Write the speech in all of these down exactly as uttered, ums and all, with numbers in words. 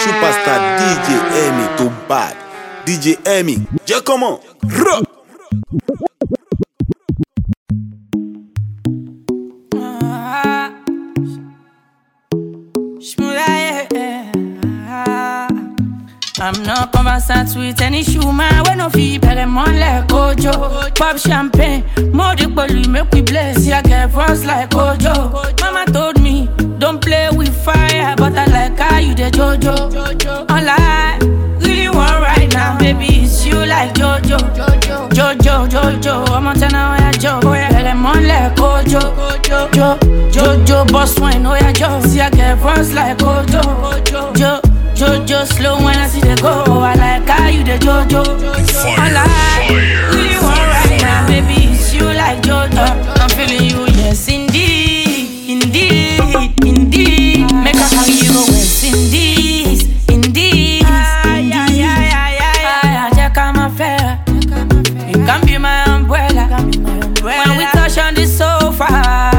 Superstar D J Emi to bad. D J Emi, je comment? Ruh! I'm not conversant with any shoeman. When no fee, better mon like Ojo. Pop champagne, more the body make we bless. Yeah, get frost like Ojo. Mama told me, don't play with fire, but I like how you the Jojo. Online, really want right now, baby, it's you like Jojo. Jojo, Jojo, I'm on ten hour Joe. Better mon like Ojo. Jojo, Jojo, boss wine, oh yeah, Joe. See, I get frost like Ojo. Jojo. Jojo slow when I see the go. I like how you the Jojo. I like really want right now, baby. It's you like Jojo. I'm feeling you, yes indeed, indeed, indeed. Make a carry you go West Indies, indeed. Ay ay ay ay ay. Check out my fair. You can be my umbrella. When we touch on the sofa,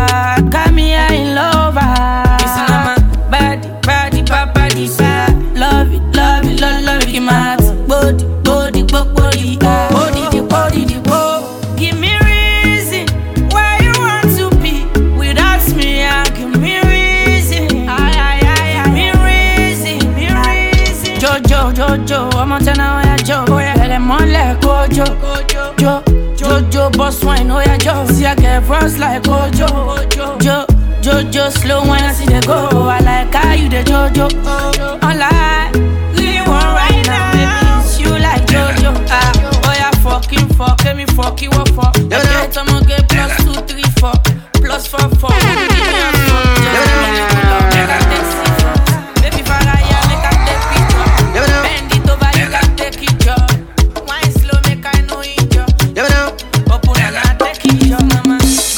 got me in love. Listen to my body, body, body, body. Love it, love it, love, love it, my body, body, body, body, body, the body, the body. Give me reason why you want to be without me. Yeah, give me reason. Ay, ay, ay, ay. Me reason, me reason. Jojo, Jojo, I'm on ten hour Joe. Oh yeah, let them on like Ojo. Jo, Jojo, boss wine, oh yeah, Joe. See I get frost like Ojo. Jo. Jojo slow when I see the go. I like how you the Jojo. Online, really want right now, baby. It's you like Jojo. Ah, oh yeah, fucking fuck, let me fuck you up for. I get some more get plus two, three, four, plus four, four. Give me a fuck, just give me a love, make I take six. Baby father, yeah, make I take picture. Bend it over, you can take it, yo. Wine slow, make I know it, yo. Open and I take it, yo, mama.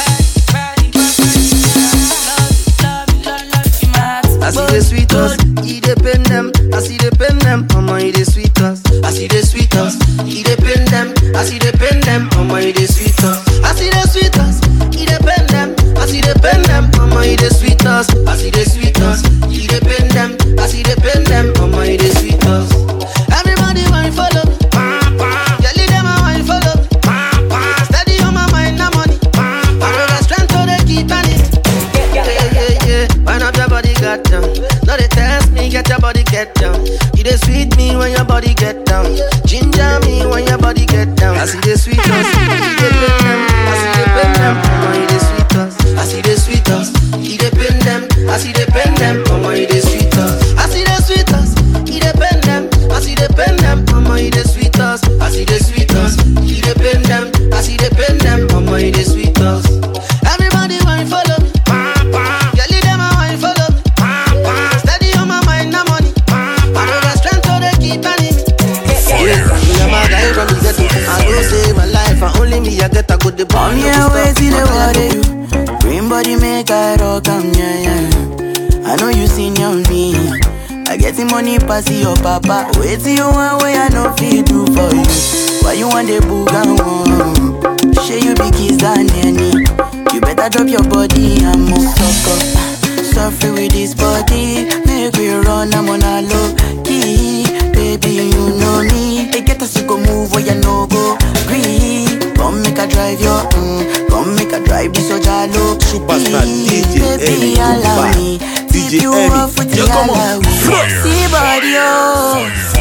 I see the sweet us, he dey pen them. I see the pen them, mama he dey sweet us. I see the sweet us, he dey pen them. I see the pen them, mama he dey sweet us. I see the sweet us, he dey pen them. I see the pen them, mama he dey sweet us. I see the sweet us, he dey pen them. I see the pen them, mama he dey sweet us. Everybody want follow me, yeah, lead them a want follow me. Steady on my mind, no money. I know the strength to the keep on it. Yeah, yeah, yeah. Wind up your body, got down. No, they test me, get your body get down. You dey sweet me when your body get down. Ginger me when your body get down. I see the sweet us, he dey pen them. I see the pen them, mama he dey sweet us. I see the sweet us, he dey pen them. I see the pen them, mama he dey sweet us. I see the sweet us, he dey pen them. I see the pen them, mama he dey sweet us. I see the sweet us, he dey pen them. I see the pen them, mama he dey sweet us. Everybody want follow me. Yeah, lead them a want follow me. Steady on my mind, no money. I know the strength to the keep on it. Yeah, I'm a guy from the ghetto. I go save my life, and only me I get a good the on your way to the water, you green body make I rock, I'm yeah, yeah. I know you seen your me. I get the money pass your papa. Wait till you want way I know feel do for you. Why you want the booga one? Share you big kiss than any. You better drop your body and move sucker. Suffer with this body, make we run, I'm on a low key. Baby, you know me. They get us to go move where you no go green. Come make a drive your, mm, come make a drive this so jalo. Superstar D J baby, Emi allow me. D J Emi, je comment? See body, oh.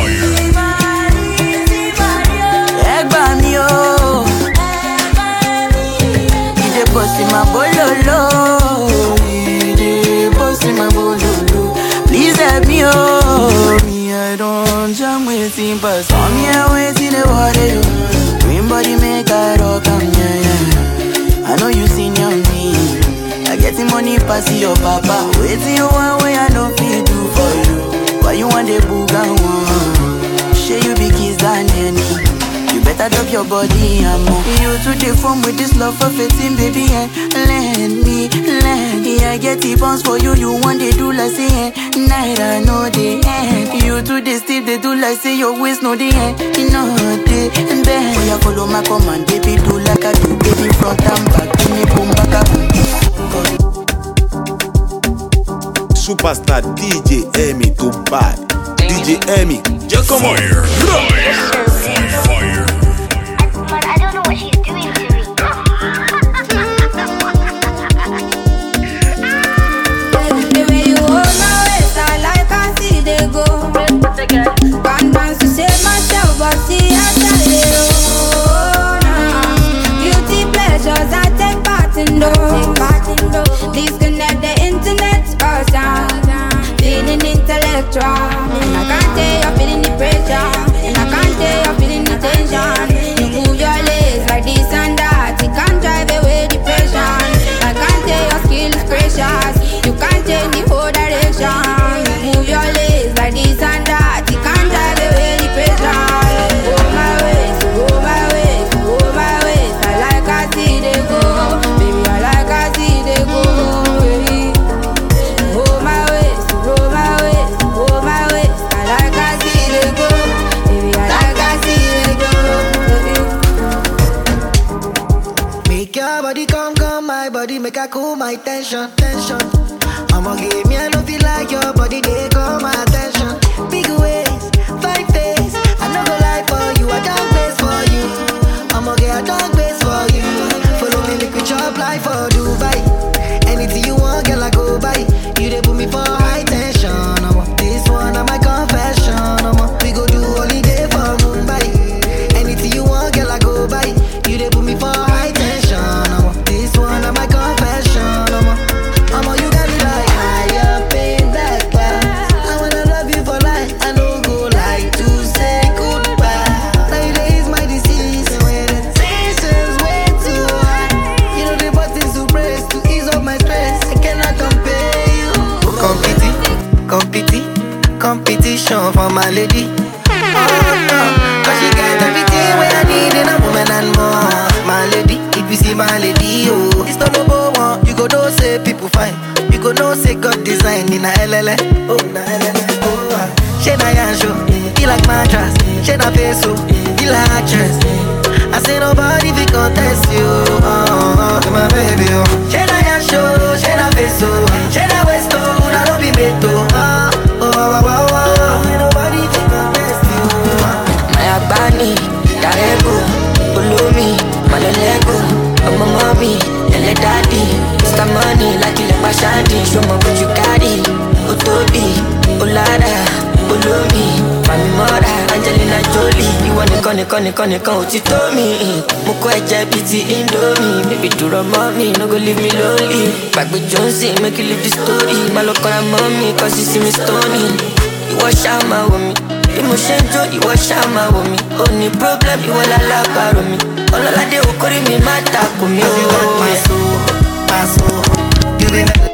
Egg me, oh. He dey bust in my bololo. He dey bust in my bololo. Please help me, oh. Me, I don't jam with him, but some here waiting the water, yo. Green body make I rock, I'm yeah, yeah. I know you seen your me. I get the money pass your papa. Wait till you want way I don't feel do for you. Why you want the booga one? Share you big kiss than any. You better drop your body and move. You to the phone with this love for fifteen, baby, and let me, let me. I get the bounce for you, you want they do like say, eh. Night I know the end. You to the steep, they do like say your waist know the end. You know the bend. Oh, you follow my command, baby, do like I do, baby, front and back. Give me boom, back up. Superstar D J Emi to bad. D J Emi, jẹ́ comment. Fire, fire, fire. Man, I don't know what she's doing to me. The way you hold my waist, I like I see they go. Can't dance to save myself, but see I tell you. Beauty pleasures, I take part in those. Disconnect the internet, cause I'm feeling intellectual. And I can't tell you're feeling the pressure. And I can't tell you're feeling the tension. You move your legs like this and that. You can't drive away depression. I can't tell your skill is precious. You can't change the whole direction. You move your legs like this and that. You can't drive away depression. Go my ways, go my ways, go my ways. I like I see they go. Baby, I like I see they go. Go my ways, go my ways, go my ways. I like I see they go. Baby, I like I see they go. Make your body come, come, my body make I cool my tension, tension. I'ma give me a love feel like your body, they call my attention. Big ways, fine face, I no go lie for you, I don't place for you. I'ma get a dog place for you. Follow me, make we chop life for Dubai. Anything you want, girl, I go buy. You they put me for high tension. I'ma this one, I'm my confession. I'ma we go do holiday for Mumbai. Anything you want, girl, I go buy. You they put me for high tension. I'ma this one, I'm my confession. I'ma I'ma you got me like higher pain black class. I wanna love you for life. I don't go like to say goodbye. Nowadays my disease, and when the tension's way too high, you know the buttons to press to ease up my stress. I cannot compare you. Competi, competi, competition for my lady. Oh no, cause she got everything where I need in a woman and more. My lady, if you see my lady, oh, it's not number one. You go know say people fine. You go know say God design in a L L A. Oh, na L L A. Oh, ah. She na yansho, he like mattress. She na face, oh, he like actress. I say nobody fi contest you. Oh, oh, oh, my baby, oh. She na yansho, she na face, oh, she na waist, oh, na no be made, oh. Oh, oh, oh, oh, oh. Ain't nobody fi contest you. My Abani, Darego, Ulumi, Malolego, Mama Mommy, Ele Daddy, Mister Money, like you like Bashadi, show me what you got it, Otobi, Olada, Ulumi, Mami Mora, Angelina Jolie, you want to connect, connect, connect, connect, you told me, Moko Eje Biti Indomie, baby do the mommy, no go leave me lonely, back with Jonesy, make you live the story, Malokora mommy, cause you see me stony, you wash out my woman. Emotion jo, you wash out my woman. Only problem, you wanna laugh about me. All of that they will call me mata kumi. You want my soul, my soul. You been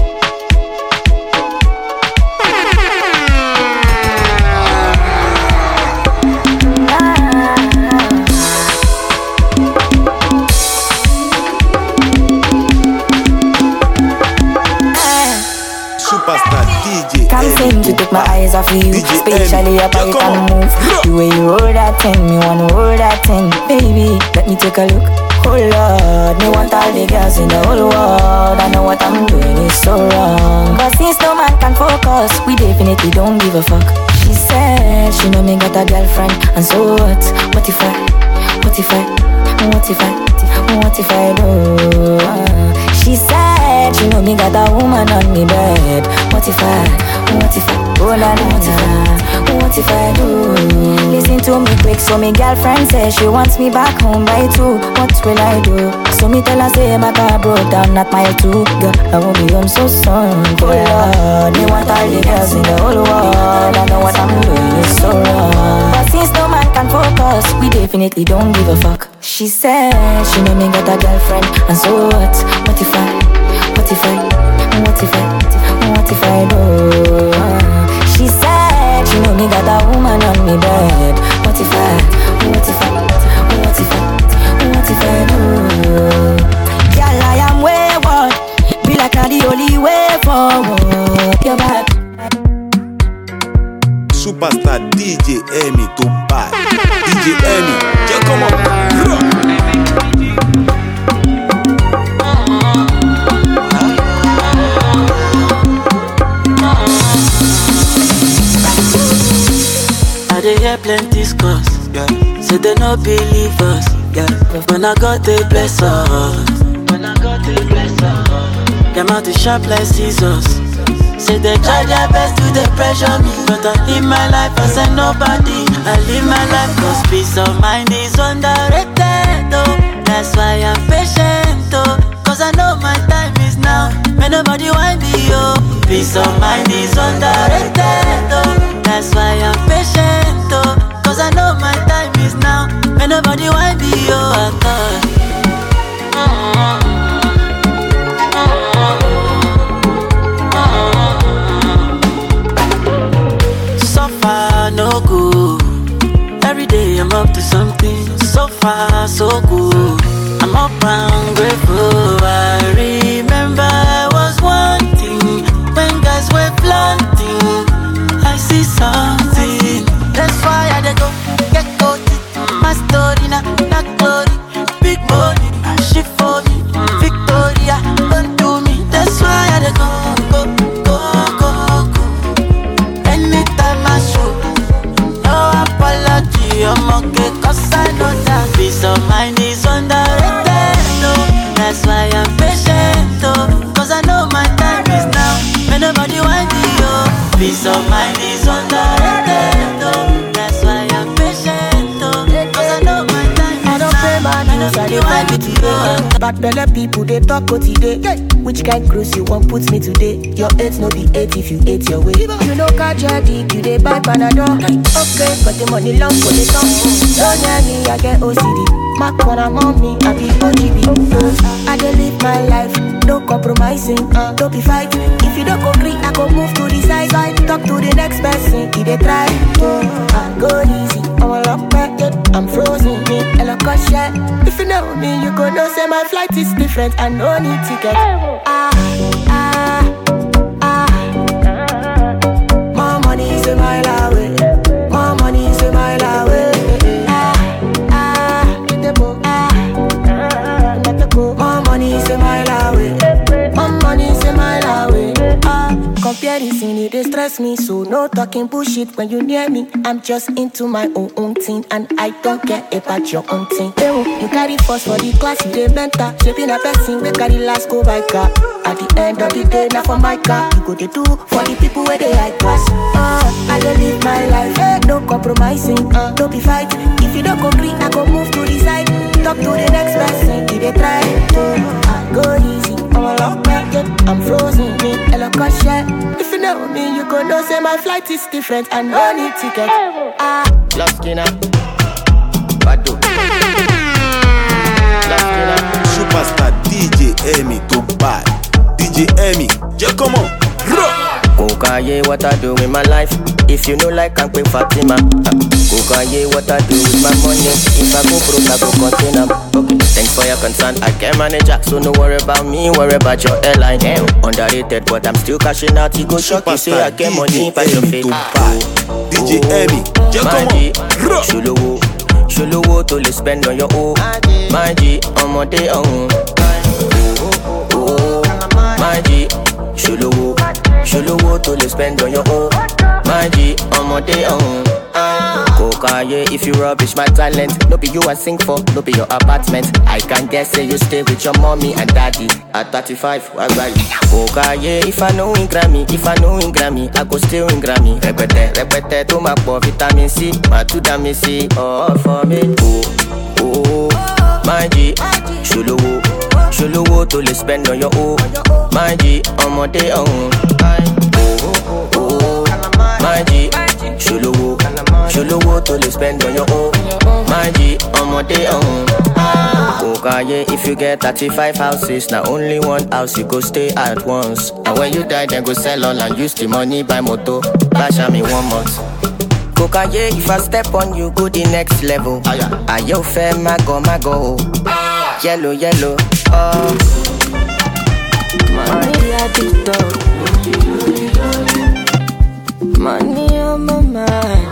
Superstar D J Can't seem to take my eyes off of you, D J especially up how you can move. The way you hold that thing, me wanna hold that thing. Baby, let me take a look. Oh Lord, me want all the girls in the whole world. I know what I'm doing is so wrong, but since no man can focus, we definitely don't give a fuck. She said she know me got a girlfriend, and so what? What if I, what if I, what if I, what if I do? She said she know me got a woman on me bed. What if I, what if I, oh la la la, what if I do? Listen to me quick, so me girlfriend says she wants me back home by two. What will I do? So me tell her say my car broke down, not my two. Girl, I won't be home so soon. Oh Lord, me want all the girls in the whole world. I know what I'm doing is so wrong, but since no man can focus, we definitely don't give a fuck. She said she know me got a girlfriend, and so what? What if I, what if I, what if I, what if I do? She said she know me got a woman on me bed. What if I, what if I, what if I, what if I do? Girl, I am wayward, be like not the only way forward. Your back. Superstar D J Emi to bad. D J Emi, jẹ́ comment. they hear plenty scores. Yeah. Say they no believe us. Yeah. When I got they bless us. When I got they bless us. Them out to sharp like scissors. Say they try their best to they pressure me, but I live my life as a nobody. I live my life cause peace of mind is underrated, oh. That's why I'm patient, oh. Cause I know my time is now. May nobody want me, oh. Peace of mind is underrated, oh. That's why I'm patient, oh. Cause I know my time is now. May nobody want me, oh. I thought mm-hmm. No good. Every day I'm up to something. So far, so good. I'm up and grateful. I remember I was wanting when guys were planting. I see something. That's why I go get caught. My story now, not glory. Big money, shit for me. Victoria, don't do me. That's why I go, go, go, go, go. Anytime I show. I'm okay, cause I know that peace of mind is underrated, oh. That's why I'm patient, oh. Cause I know my time is now. May nobody want me, oh. Peace of mind is underrated, oh. That's why I'm patient, oh. Cause I know my time is now. May nobody want me, oh. Bad belly people, they talk what today. Which kind cruise you want put me today? Your eight no be eight if you ate your way. You know Kajadi, you they buy Panadol. Okay, got the money long for the song. Don't near me, I get O C D. Mac when I'm on me, I be O G B. I dey live my life, no compromising, uh, don't be fight. If you don't agree, I go move to the side. Talk to the next person, if they try. I go easy, I'm a lock back, I'm frozen, me, I look a shit. If you know me, you go know say my flight is different, I no need ticket. Ah, ah, ah. More money is a mile away. More money is a mile away. Ah, ah, ah, more money is a mile away. More money is a mile away. Ah, comparison it dey stress me, so no talking bullshit when you near me. I'm just into my own own thing, and I don't care about your own thing. You carry first for the class, you dey mentor. Shaping a person, we carry last go by car. At the end of the day, not for my car. You go to do for the people where they high class. Uh, I dey live my life, eh, no compromising, uh, don't be fight. If you don't agree, I go move to the side. Talk to the next person, if they try. Uh, I go easy, I'm a lock back, I'm frozen, me, I look a shit. If you know me, you go know say my flight is different, I no need ticket. Ah, Love Skinner, Badu. Superstar D J Emi to bad. D J Emi, yeah, come on. Kokaye, what I do with my life? If you know like I'm quick Fatima. Kokaye, what I do with my money? If I go broke, I go contain. Okay, thanks for your concern. I can manage it, so no worry about me, worry about your airline. Damn. Underrated, but I'm still cashing out. You go shock, you say I get money by your face. D J Emi, yeah, come on. Sholowo, Sholowo to le spend on your own. My G, on my day on. My G, Sholowo, Sholowo to le spend on your own. My G, on my day on. Kokaye, if you rubbish my talent, no be you I sing for, no be your apartment. I can guess say you stay with your mommy and daddy. At thirty-five, why right? Kokaye, if I know in Grammy, if I know in Grammy, I go still in Grammy. Repete, repete to my poor vitamin C, my two damn C, all for me. Oh, oh, my G, Sholowo, Sholowo to le spend on your own. My G, on my day on. Oh, oh, my G, Sholowo, Sholowo to le spend on your own. My G, on my day on. Kokaye, if you get thirty-five houses, now only one house you go stay at once. And when you die, then go sell all and use the money buy moto. Bash me one month. Kokaye, if I step on you, go the next level. Ayo fair, mago, mago. Yellow, yellow, oh. Money at the door. Money on my mind.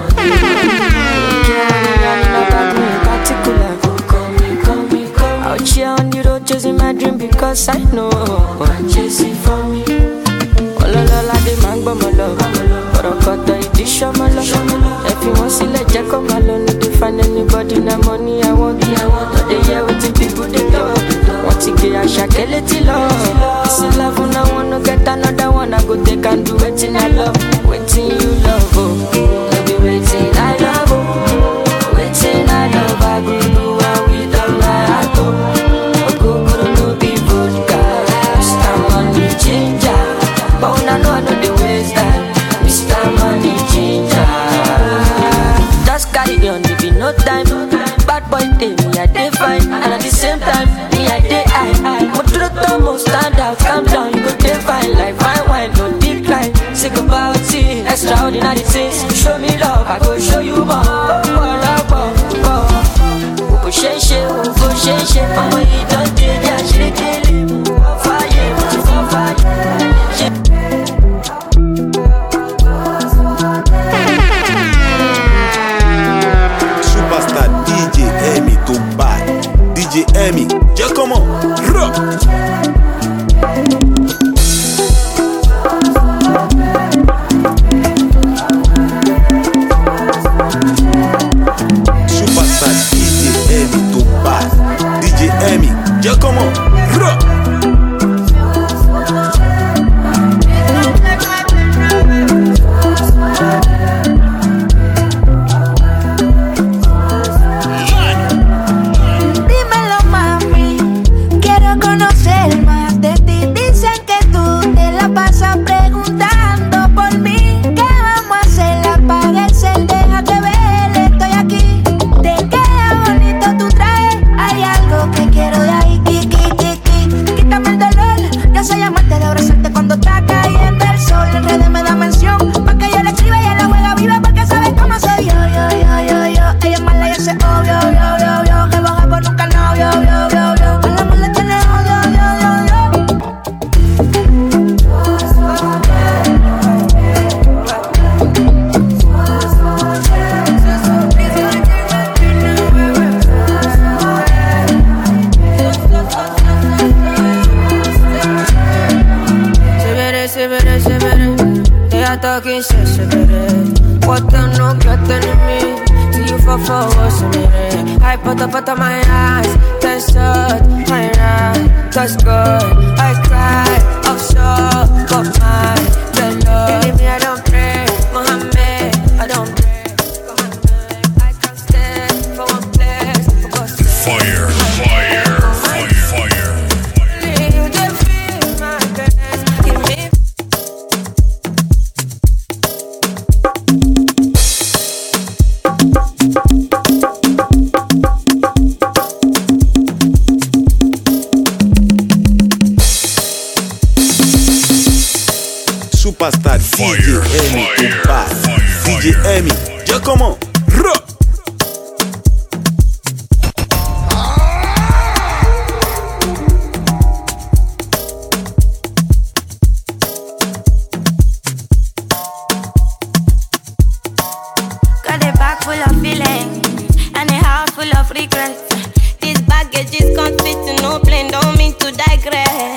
Out here on the road chasing my dream because I know I'm chasing for me. Oh la la la, the man but my love. But I got the edition, my love. you want to let Jack come alone, if you find anybody, na money I want, I want. Not the year with the people they talk. Want to get a shakeleti love. It's a love when I wanna get another one. I go take and do waiting I love, waiting you love. Oh, I be waiting I love. Oh, waiting I love. I go do it without my heart. Oh, go go no be vodka. Mister Money Changer, but I know I know the ways that Mister Money Changer. Just carry on, if you no time. Bad boy day, me I dey fine, and at the same time, me I dey high. But to the top, most stand out, calm down, you go dey fine like fine wine, no decline. Sick about it, extraordinary things. Show me love, I go show you more. Oh, shake, shake, oh, shake, shake. Mama, you don't do that, she dey kill him. Fire, for fire. Superstar D J Emi to bad. D J Emi, je comment? Rock. Superstar D J Emi to bad. D J Emi, je comment? Rock. Talking sensitive. What the no getting me? See you for four hours a minute. I put up out of my eyes, tense up, my right, that's good. I cry, offshore, but my fellow. Believe me, I don't pray, Mohammed, I don't pray. I can't stand for one place. Fire, fire, fire, fire. You just feel my best. Give me. Superstar D J Emi to bad. D J Emi, je comment? Rock. Got a bag full of feelings and a house full of regrets. This baggage is can't fit in no plane, don't mean to digress.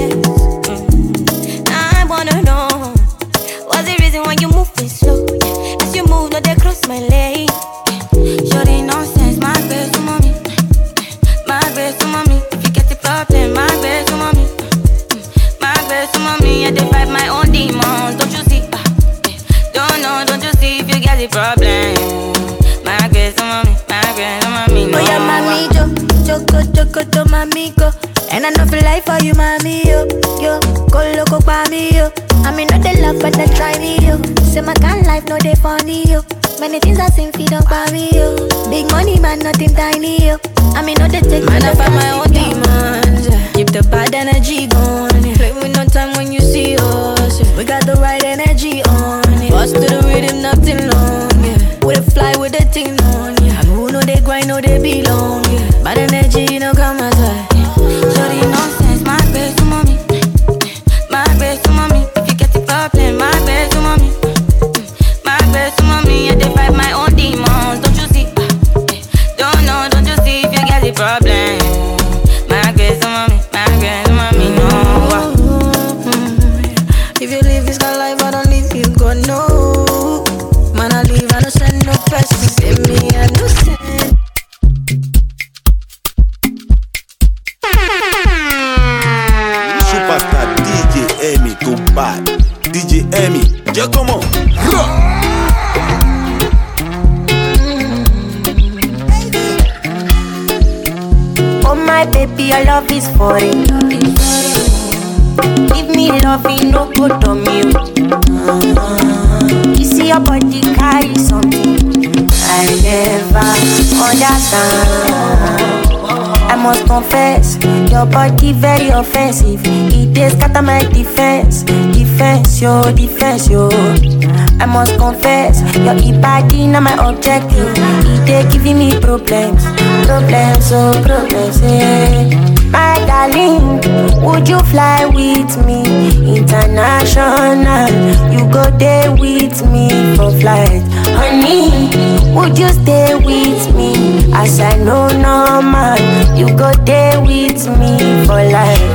Mm. I wanna know what's the reason why you moving slow? As you move, no they cross my lane. Shorty nonsense, my best to mommy, my best to mommy. If you get the problem, my best to mommy, my best to mommy. I dey fight my own demons, don't you see? Don't know, don't you see if you get the problem? My grace, mommy, my grace, mommy, no. Oh yeah, mami, yo, choco, choco, to mami, go. And I know feel like for you, mami, yo, yo, go loco, pa me, yo. I mean, not the love, but they try me, yo. Say my kind life, no they funny, yo. Many things I sing, feed up by me, yo. Big money, man, nothing tiny, yo. I mean, not the take, man, I find my own demons. Keep the bad energy going. Play with no time when you see us. We got the right energy on. Bust to the rhythm, nothing long, yeah. With a fly with the thing on, yeah. And who know they grind, know they belong, yeah. Bad energy, you know, come aside. Shorty nonsense, my best to mommy, my best to mommy. If you get the problem, my best to mommy, my best to mommy. I dey fight my own demons, don't you see? Don't know, don't you see if you get the problem? My best to mommy, my best to mommy, no. If you live this kind of life, I don't leave you, go no. Man, I leave, I don't send no. Say me I no send. Superstar D J Emi tó bad. D J Emi, jẹ́ comment. Oh my baby, your love is foreign. Give me love, it no good on me. You see your body carry something I never understand. I must confess, your body very offensive. It is scatter my defense, defense, yo, defense, yo. I must confess, your body not my objective. It is giving me problems, problems, oh problems, yeah. My darling, would you fly with me international? You go there with me for flight, honey. Would you stay with me as I know normal? You go there with me for life.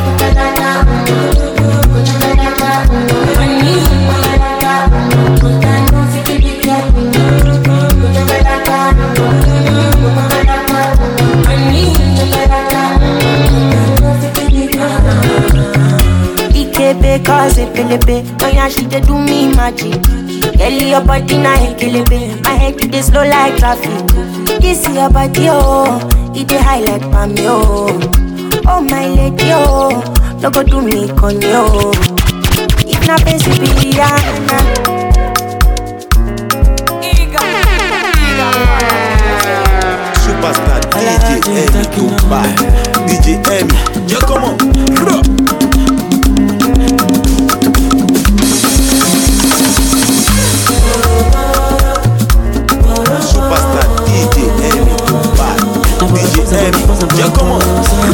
Because it pelebe, oh yeah, she dey do me magic. Girl, your body na hekelebe, my head it dey slow like traffic. This your body, oh, it dey high like palm, oh. Oh my lady, oh, no go do me con yo. If na face be Rihanna. Superstar D J Emi tó bad. D J Emi, jẹ́ comment. Superstar D J Emi tó bad. D J Emi, jẹ́ comment.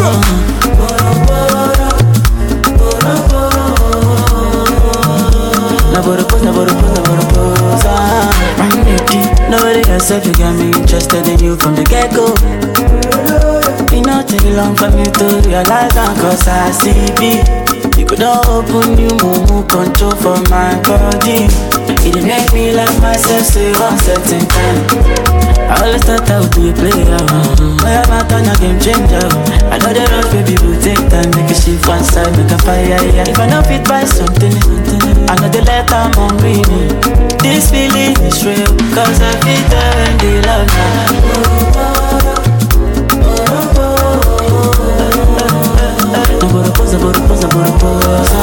Nobody can say you got me interested in you from the get-go. It not take long for me to realize that, cause I see B. You could not open you move control for my body. It did make me like myself, say one certain time. I always thought I would be a player. But I'm not on a game changer. I know the rush, baby, will take time. Make a shift one side, make a fire, yeah. If I don't fit by something, I know the let I'm hungry. This feeling is real, cause I feel there when they love me. Bora posa, bora posa, bora posa.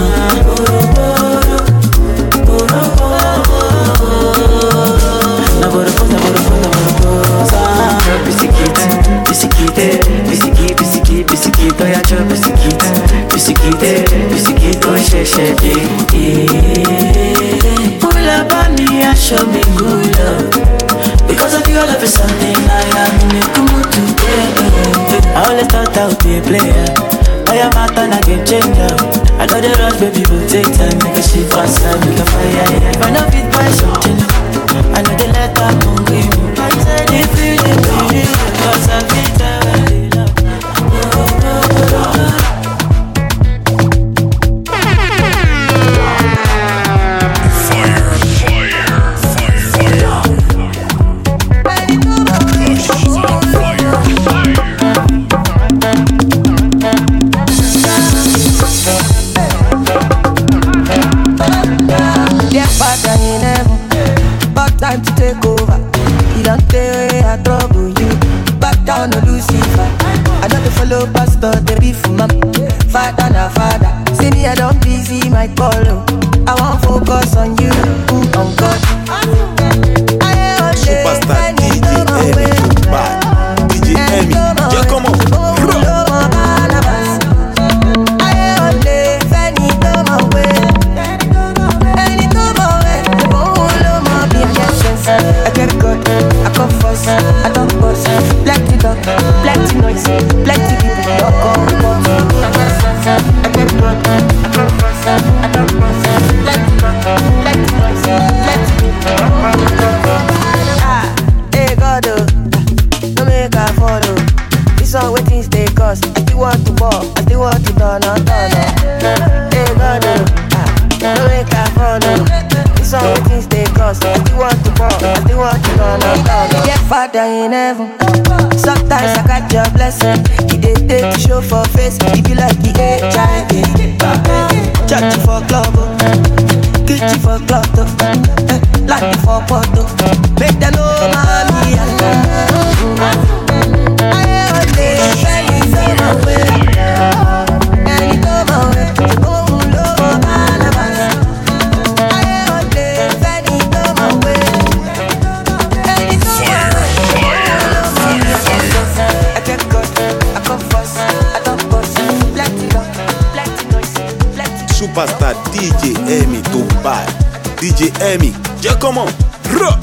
Na bora posa, bora posa, bora posa. Bisikite, bisikite, bisikite, bisikite, bisikite, oh yeah, chop bisikite, bisikite, bisikite, oh she she, eh. Pull up on me and show me good love. Because of you, all of a sudden I am in a mood together. I always thought I would be a player. I am out and I game changer. I know the rush, baby, will take time. Make a shit fast, make a fire, yeah. If I know fit by something, I know the let I'm hungry. I said if you did it, cause I feel that way. Fire, fire, fire, fire. Lush is on fire, fire. Yeah, father in heaven, back time to take over. You don't take I trouble you. Back down to Lucifer. I don't follow pastor, they be for my father na father. See me, I don't busy my call. I won't focus on you, on God. Superstar D J Emi tó bad. D J Emi, jẹ́ comment. I get good, I come first, I don't bust. Plenty talk, plenty noise, plenty people talk on I get good, I come first, I don't bust. Plenty talk, plenty noise, plenty people talk on. Ah, hey God, oh, no make a follow. This one waiting stay cause I still want to walk, I still want to turn on, turn on. Hey God, oh, ah, no make a follow. This one waiting stay cause I still want to walk, I still want to turn on, turn on. father in heaven. Sometimes I got your blessing. He did take the show for face. If you like the H I V, church for club, kitchen for club, like for photo. Make them know mommy. I only friends on my way. And it's on my way. Oh, Lord, my love. I only friends on my way. And it's on my way. I get good, I come first, I don't bust. Platinum, platinum, platinum. Superstar D J Emi tó bad. D J Emi, jẹ́ comment. Ruh.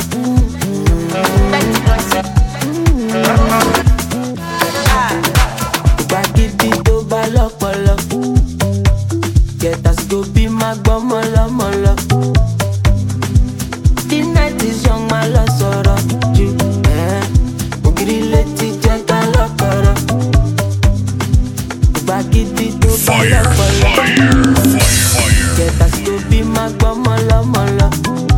Gbàgede tó bá lọ́pọlọ, get us go be my gbọ́ mọ́lọ́mọ́lọ́. The night is young, my lọ sọ̀rọ̀ jù. Ògiri létí jẹ́ ká lọ́kọ̀rọ̀. Gbàgede tó bá lọ́pọlọ, get us go be my gbọ́ mọ́lọ́mọ́lọ́.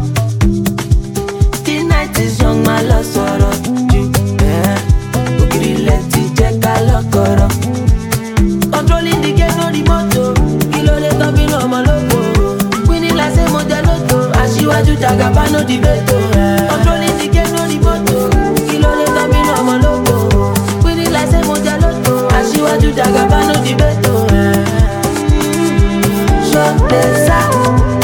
The night is young, my lọ sọ̀rọ̀ jù. Ògiri létí jẹ́ ká lọ́kọ̀rọ̀. Controlling the game, no remote. Kilo de tobi no maloko. Winning like say modeloto. Aṣíwájú Jagaba no debate. Controlling the game, no remote. Kilo de tobi no maloko. Winning like say modeloto. Aṣíwájú Jagaba no debate. Shot the sound.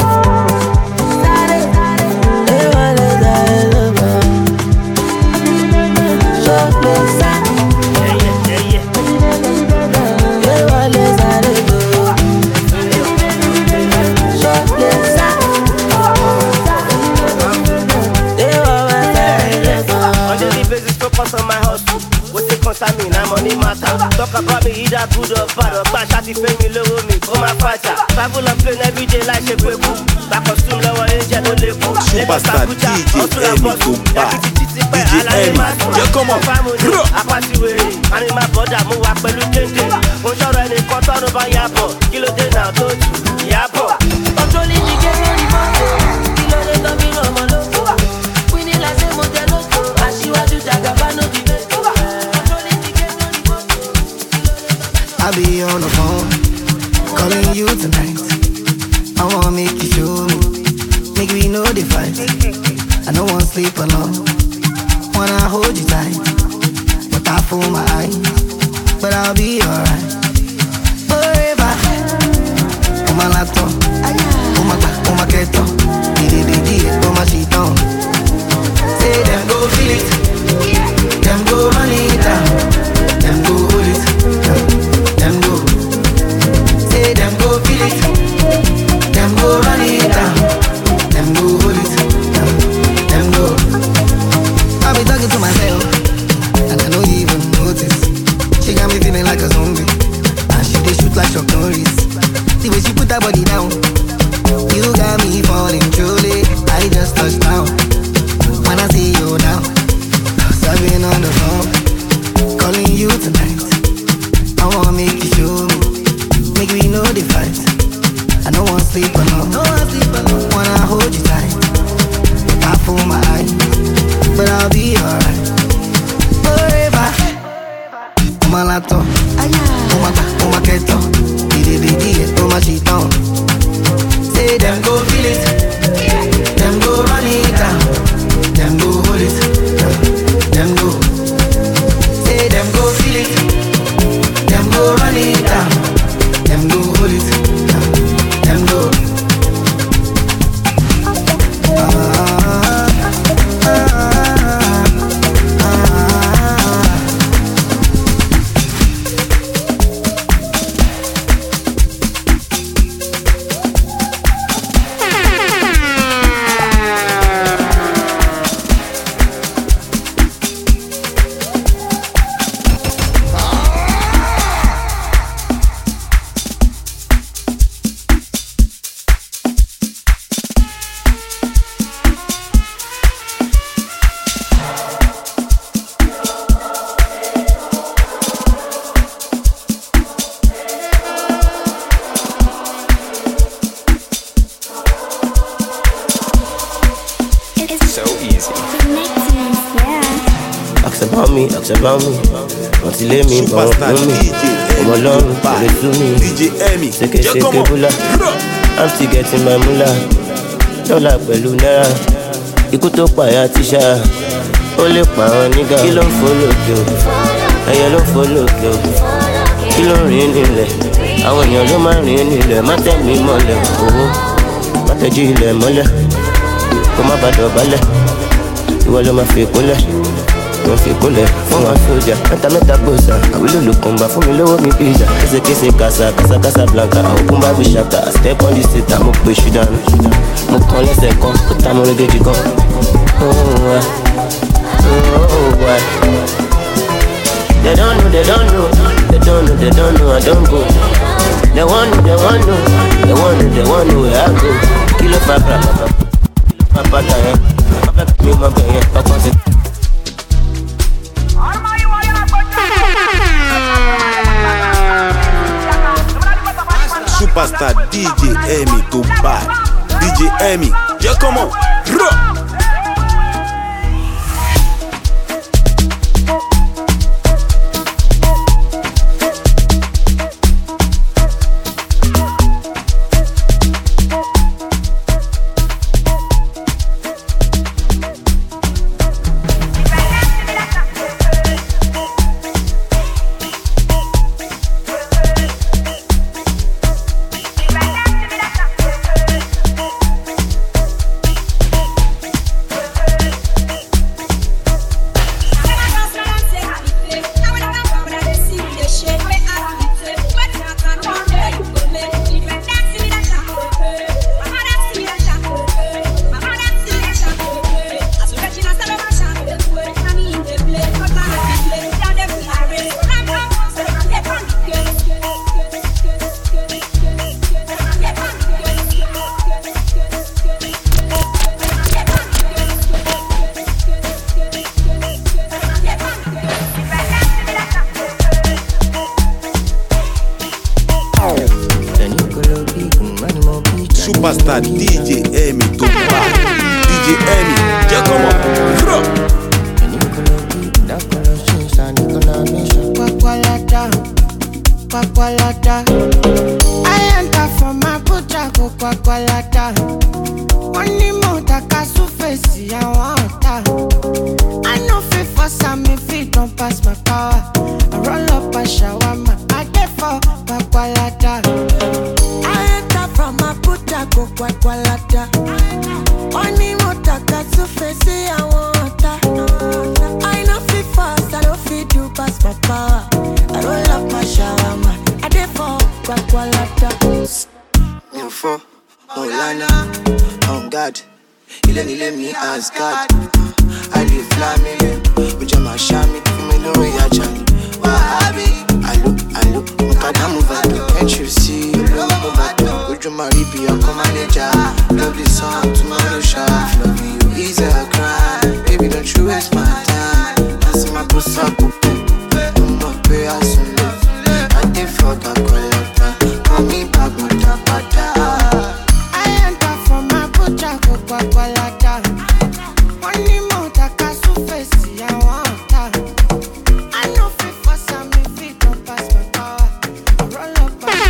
On my hustle, what's the concern me? I'm money matter. Talk about me either good or bad. Or bad, shawty pay me low me. Oh my fighter, travel and plane every day like a quick cook. Back on soon, lower angel, no live. Superstar D J Emi tó bad. D J Emi, jẹ́ comment. Ruh. I pass you away. I'm in my border, move up pẹ̀lú jẹ́njẹ́. Mo ṣọ̀rọ̀ ẹni kan tọ́nu bá yàbọ̀. Kí ló dé náà tó jù? Yàbọ̀. Controlling the game, no remote. Kilo de tobi no maloko. Winning like say modeloto. Aṣíwájú Jagaba no debate. Controlling the game, no remote. I'll be on the phone, calling you tonight. I wanna make you show me, make we know the fight. I don't wanna sleep alone, wanna hold you tight, but I fool my eyes, but I'll be alright. Forever, on my laptop, on my back, on my keto, didi didi, on my sheet on. Say them go feel it, them go run it down, them go hold it, them go. Say them go feel it, them go run it down, them go hold it, them go. I be talking to myself, and I don't even notice. She got me feeling like a zombie, and she dey shoot like Chuck Norris. The way she put her body down, you got me falling truly. I just touched down, when I see you now. I've been on the phone, calling you tonight. I wanna make you show me, make we know the fight. I don't wanna sleep alone, wanna hold you tight. I fool my eyes, but I'll be alright. Forever, on my laptop, on my back, on my keto, didi didi, on my sheet on. Say them go feel it, them go run it down, them go hold it, them go. Say them go feel it, them go run it down, them go hold it, them go. Ah, ah, ah, ah. So easy. It makes sense, yeah. Ask about me, ask about me. Want to lay me, but won't me. I'm alone, but they do me. D J Emmy, Seke seke bula. I'm still getting my moolah. Dollar pẹ̀lú náírà. Ikú tó pààyà tíṣà. Ó lè pa àwọn nígà. Kí ló ń fò lókè o? Ẹyẹ ló ń fò lókè o. Kí ló ń rìn nílẹ̀? Àwọn èèyàn ló máa ń rìn nílẹ̀. Má tẹ̀ mí mọ́lẹ̀ owó. Má tẹ̀jú ilẹ̀ mọ́lẹ̀. Kó má bàa dọ̀bálẹ̀. Ìwọ ló máa fi kúnlẹ̀. Wọ́n fi kúnlẹ̀ fún wọn sójà. Mẹ́ta mẹ́ta gbòòsà. Àwílò ló kùnbà fún mi lówó mi pizza. Késekése kàṣà kàṣà kàṣà blanca. Òkun bá bí ṣàtà. I step on the state mo pè ṣù dànù. Mo kàn lẹ́sẹ̀ kan. Ó ta mo régéjì kan. They don't know, they don't know. They don't know, they don't know. I don't go. They want know, they want know. They want know, they want know where I go. Kilo fabra. Papa Daya. Papa me my baby. Papa say. Superstar D J Emmy to bad. D J Emmy, yeah, come on, rock. Superstar D J Emmy to bad. D J Emmy, yeah, come on, rock. Kwakwalata, kwakwalata. I enter from my butcher, go kwakwalata. One more takasu face, I want ta. I know fit for some if it don't pass my power. I roll up a shawarma, I get for kwakwalata. I enter from my butcher, go kwakwalata. One more takasu face, I want ta. I know fit fast, I don't fit do pass my power. I roll up my shawarma, I get for kwakwalata. Me for Olana, on God. He let me ask God. I live flaming, but you're my shami. Me know you're Johnny. Wahabi, I look, I look, Mukada move out. Can't you see? You love over. Would you marry be your manager? Love this song, tomorrow shot. Love you, easy a cry. Baby, don't you waste my time. I see my puss up, I'm not pay as soon as I did for the collector. Call me back with the butter. I enter from my butcher, go kwakwalata. One more takasu face, I want ta. I know fit for some if it don't pass my power. I roll up my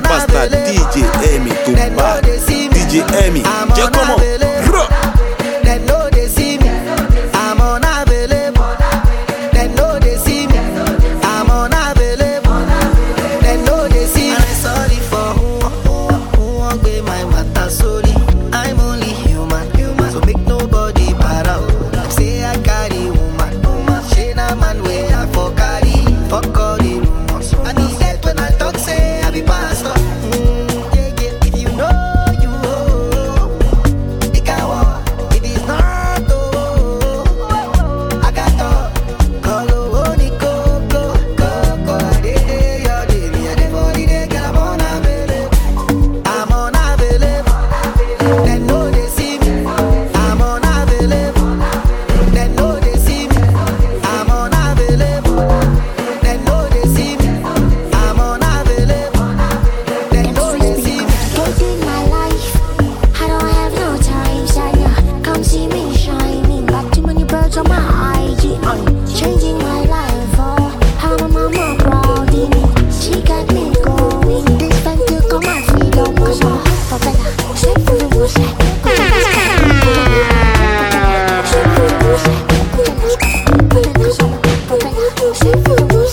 Superstar D J Emi tó bad. D J Emi, jẹ́ kọ́mọ̀. They know they see me. I'm unavailable. They know they see me. I'm unavailable. They know they see me. I'm sorry for who, who, who won't be my matter. Sorry, I'm only human, human. So make nobody para. Say I carry woman, woman. She na man way I for carry, for carry rumors. I need that when I talk, say I be pastor. Mm, yeah, yeah. If you know, you know. It can walk. If it's not, oh, I got to call Oni Coco, Coco. They, you're the me, they for the day, girl, I'm unavailable. I'm unavailable. They know they see me. I'm unavailable. They know they see me. I'm unavailable. They know they see me. I'm unavailable. They know they see me. Getting my life, I don't have no time, Shania. Come see me shining. Got too many birds on my I G. I'm changing my life, oh. How my mama proud in me. She got me going. This time to come and freedom. Cause my heart for better. Straight for the bush. Put in the sky. Straight for the bush. Put in the sky. Put in the sky. For better. Straight for the bush.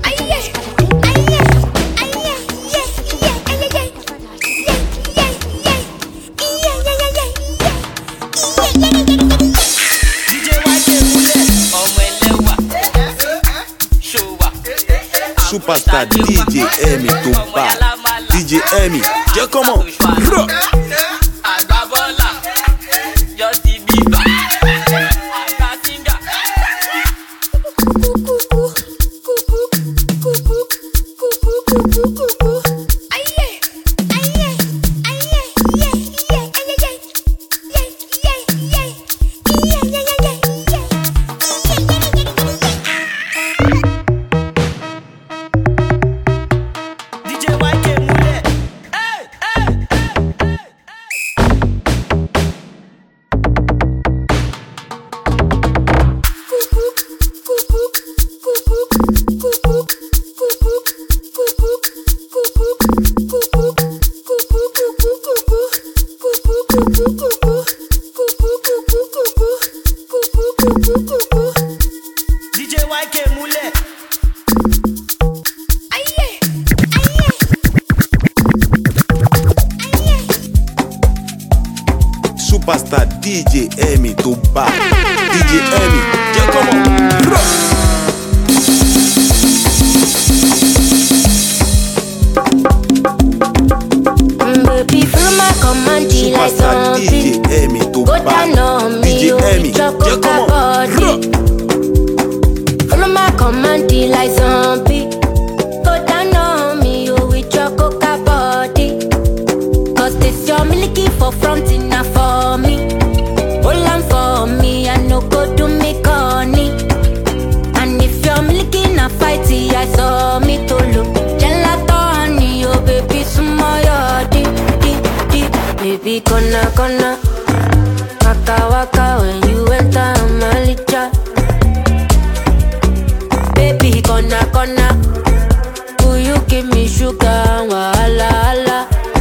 Superstar D J Emi tó bad. D J Emi, jẹ́ kọ́mọ̀. Superstar D J Emi tó bad. D J Emi, jẹ́ kọ́mọ̀. Baby, follow my command, like Superstar D J something. Emi tó Go bad. down on D me, J you Emi, with your jẹ́ coca kọ́mọ̀. body. Follow my command, like zombie. Go down on me, you with your coca body. Cause this your milky for front enough for me. Hold on for me, I no go do me corny. And if you're milky na fighty, I saw me to look. Gelato honey, oh baby, smile your di di di. Baby, gonna gonna waka waka when you enter my licha. Baby, gonna gonna will you give me sugar and wahala hala?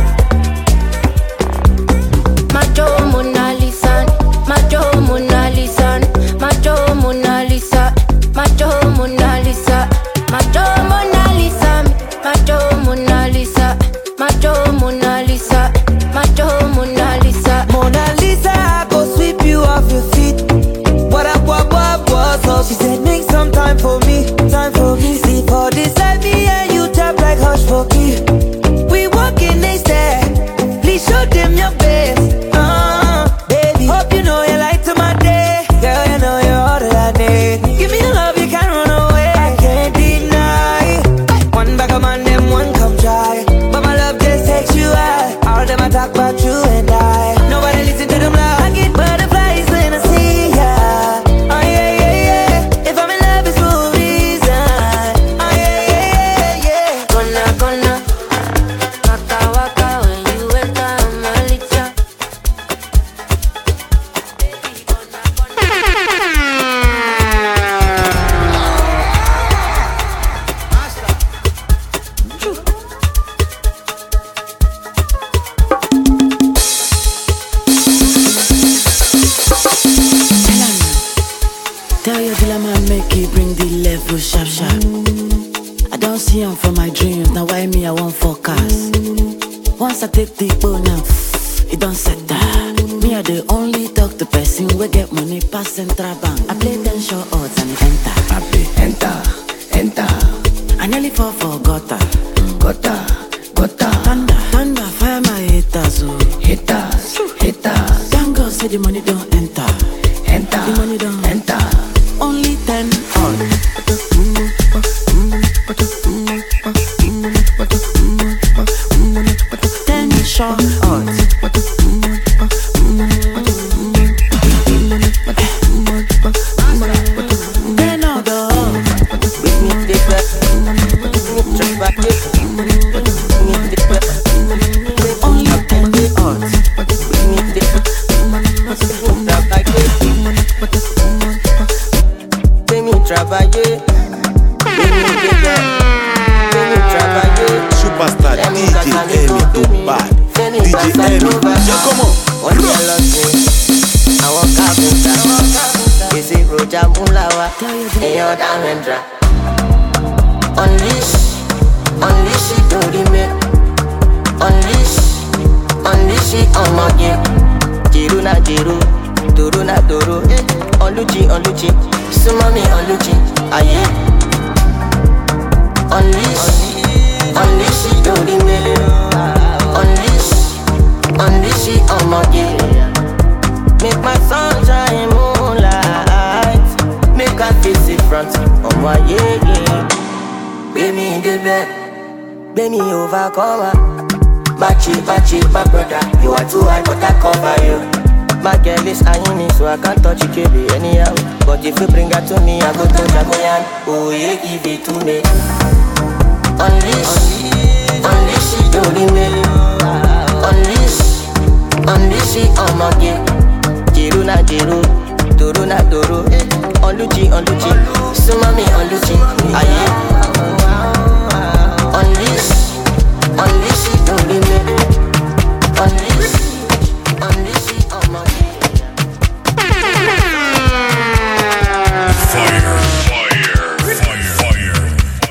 Macho Mona Lisa, Macho Mona Lisa, Macho Mona Lisa, Macho Mona Lisa, Macho Mona Lisa, Macho Mona Lisa, Macho Mona Lisa, Macho Mona Lisa. Mona Lisa, I go sweep you off your feet. What up, what, what, what's up? She said, make some time for me, time for me. See for this side me and you tap like hush for key. We walking, they stare. Please show them your best. Uh, baby, hope you know you light to my day. Girl, you know you're all that I need. Give me the love, you can't run away. I can't deny. One back of man, them one come try. But my love just takes you high. All them I talk about you and I. Nobody listen to them loud. I get butterflies when I see ya. Oh yeah, yeah, yeah. If I'm in love, it's for a reason. Oh yeah, yeah, yeah, yeah. Gonna gonna waka waka when you enter my licha. Baby, gonna gonna. Once I take the bone now, it don't set that. Me I the only talk to person we get money pass central bank. I play ten short odds and it enter. I play enter, enter. I nearly fall for gutter, gutter, gutter. Thunder, thunder, fire my haters, oh. Haters, haters. Thank God say the money don't enter, enter. The money don't enter. Only ten odds. Ten short odds. Superstar D J Emi to bad. D J Emi, yeah, come on. I walk out in that. Is it Roja Mulawa? In your diamond. Unleash, unleash it, don't remake. Unleash, unleash it on my game. Jiru na jiru, duru na duru. Oluchi, oluchi, sumami oluchi. Aye. Unleash, unleash it, don't remake. Unleash, unleash it on my game. Make my sunshine moonlight. Make I face it front on my yeah yeah. Baby in the bed, baby overcomer. Match it, match it, my brother. You are too high, but I cover you. My girl is eyeing me, so I can't touch it, baby, anyhow. But if you bring her to me, I go touch her goyan. Oh yeah, give it to me. Unleash, unleash it, don't remake. Unleash, unleash it on my game. Jiru na jiru, duru na duru. Oluchi, oluchi, sumami oluchi. Aye. Unleash, unleash it, don't remake. Unleash, unleash it on my Fire, fire, fire, fire.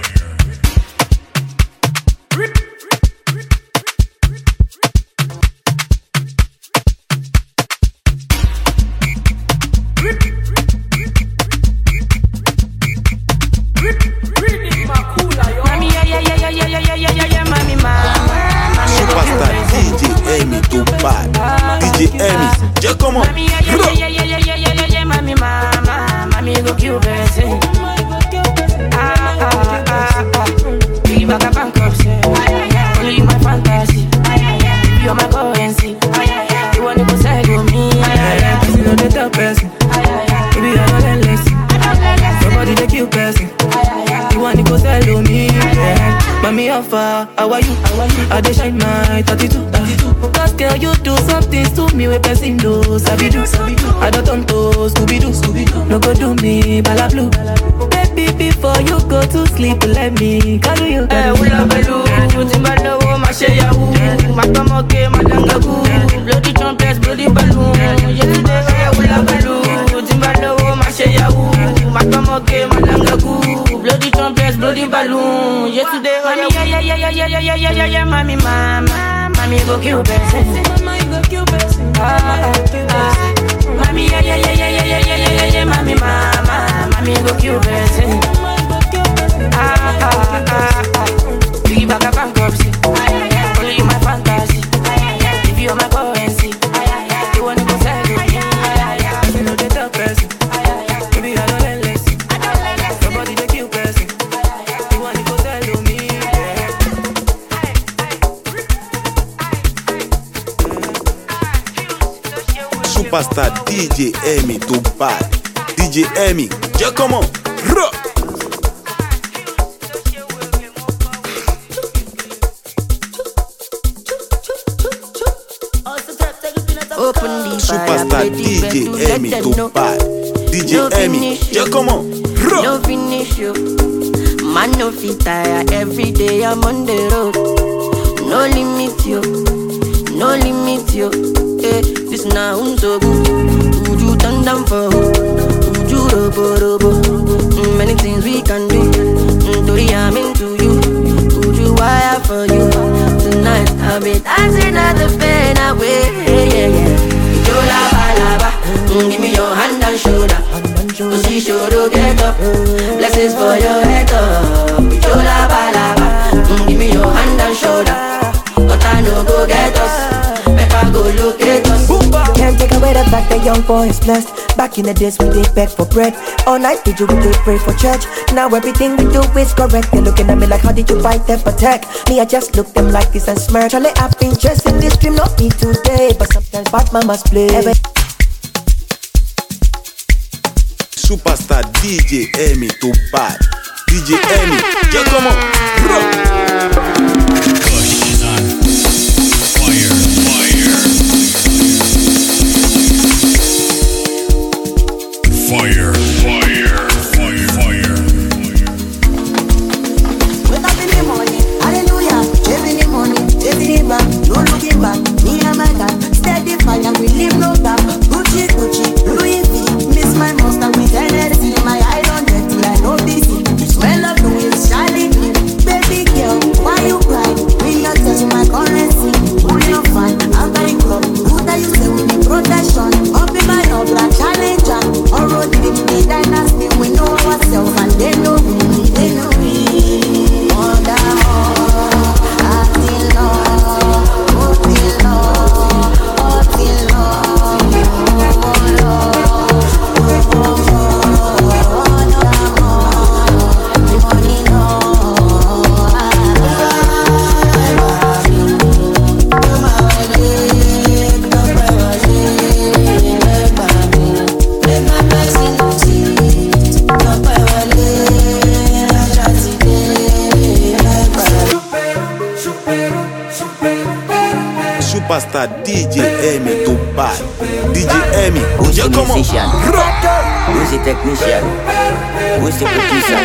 Superstar D J Emi to bad. D J Emi, yeah, come on. Mami, yeah, yeah, yeah, yeah, yeah, yeah, yeah, yeah, yeah, mami, mama, mami, go kill person. Ah, ah, ah, ah. Big back up and cups, only you my fantasy. You're my currency. You wanna go side with me? You know the top person. Baby, I know that lesson. Nobody they kill person. You wanna go side with me? Mami, how far? How are you? I dey shine my thirty-two. Cause girl, you do something to me with person do. Sabi do, I don't turn to Scooby-Doo. No go do me, bala blue. Baby, before you go to sleep, let me call you. Eh, ula belu, timbalo, ma she yahoo. Ma tomoke, ma dangaku. Bloody trumpets, bloody balloon. Yesterday, eh, ula belu, timbalo, ma she yahoo. Ma tomoke, ma dangaku. Bloody trumpets, bloody balloon. Yesterday, oh yeah, yeah, yeah, yeah, yeah, yeah, yeah, yeah, yeah, yeah, mami, mama, mami go kill person. Mami go kill person. Ah, ah, ah. Mami, yeah, yeah, yeah, yeah, yeah, yeah, yeah, yeah, yeah, mami, mama, mami go kill person. Ah, ah, ah, ah. Big back up and cups. Only you my fantasy. If you are my currency, you wanna go side with me? You know the top person. Baby, I don't let less. Nobody they kill person. You wanna go side with me? Superstar D J Emi to bad. D J Emi, yeah, come on. Rock. Open the Superstar D J Emi to bad. D J Emi, yeah, come on. Rock. No finish you. Man no fit tire. Every day I'm on the road. No limit you. No limit you. Eh, this now so good. Would you turn down for who? Would you robo robo? Mm, many things we can do. Mm, Tori, I'm into you. Would you wire for you? Tonight I I'll be dancing at the pain away. Yeah, yeah. Yo lava lava, mm, give me your hand and shoulder. Pussy shoulder get up, blessings for your head up. Yo lava lava, mm, give me your hand and shoulder. But I no go get us, better go look at us. Can't take away the fact that young boy is blessed. Back in the days we did beg for bread. All night we do we did pray for church. Now everything we do is correct. They're looking at me like, how did you fight them for tech? Me, I just look them like this and smirk. Charlie, I've been chasing this dream, not me today. But sometimes Batman must play. Ever Superstar D J Emi to bad. D J Emi, yeah, come on. Kush is on fire, fire, fire, fire, fire, fire. wake up in the morning, hallelujah. Chasing the money, chasing it back, no looking back. Me and my God, steady fire, we live no gap. Gucci, Gucci, Louis V, miss my monster with energy. My eye on that till I know this. You smell of Louis, shining me. Baby girl, why you cry? We not touching my currency. We not fine, I'm very club. Who that you say we need protection? Up in my upper challenger. Already the play dynasty. We know ourselves and they know we, they know we. On the hall, until long, until long, until long. Oh Lord, oh Lord, on the hall, money long. I love you, you're my leg, you're my leg, let my let my blessing see, you're my leg, I just see it, Superstar D J Emi to bad. D J Emi, Who's yeah, the come on. musician? Who's the technician? Who's the producer?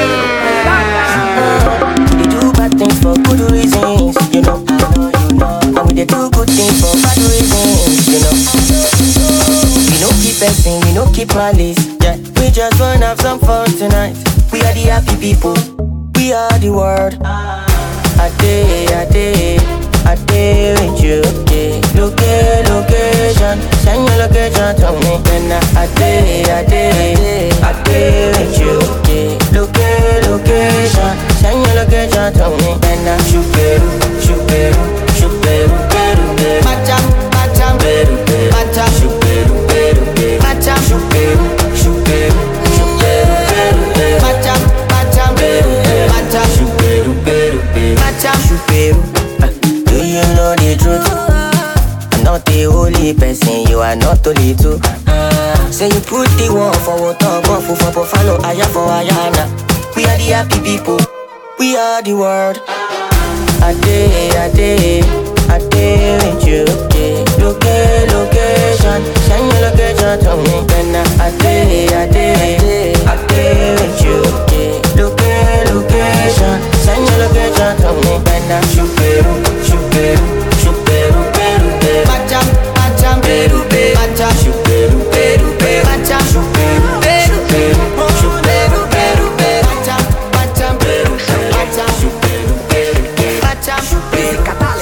They do bad things for good reasons, you know. And we they do good things for bad reasons, you know. We no keep passing, we no keep malice. Yeah, we just wanna have some fun tonight. We are the happy people, we are the world. A day, a day, a day with you. Yeah. Loca- location, send your location to me. Then a day, a day, a day with you. Yeah. Loca- location, send your location to me. Then I shoot beru, shoot beru, shoot beru, beru, beru. Macham, macham, beru, beru. Macham, shoot beru, beru, beru. Macham, shoot beru, shoot beru, shoot beru, beru, beru. Macham, macham, beru, beru. Macham, shoot beru, beru, beru. Macham, shoot beru. Uh, Do you know the truth? I'm not the only person, you are not only two. Uh, say you put the one for water, go for for follow, aya for ayana. We are the happy people, we are the world. A day, a day, a day with you. Yeah. Loca- location, send your location to me. Then a day, a day, a day with you. Yeah. Loca- location, send your location to me. Then I shoot beru, shoot beru, shoot beru, beru, beru. Macham, macham, beru, beru. Macham, shoot beru, beru, beru. Macham, shoot beru, beru, beru. Shoot beru, beru, beru. Macham, macham, beru, macham, shoot beru, beru, beru. Macham, shoot beru.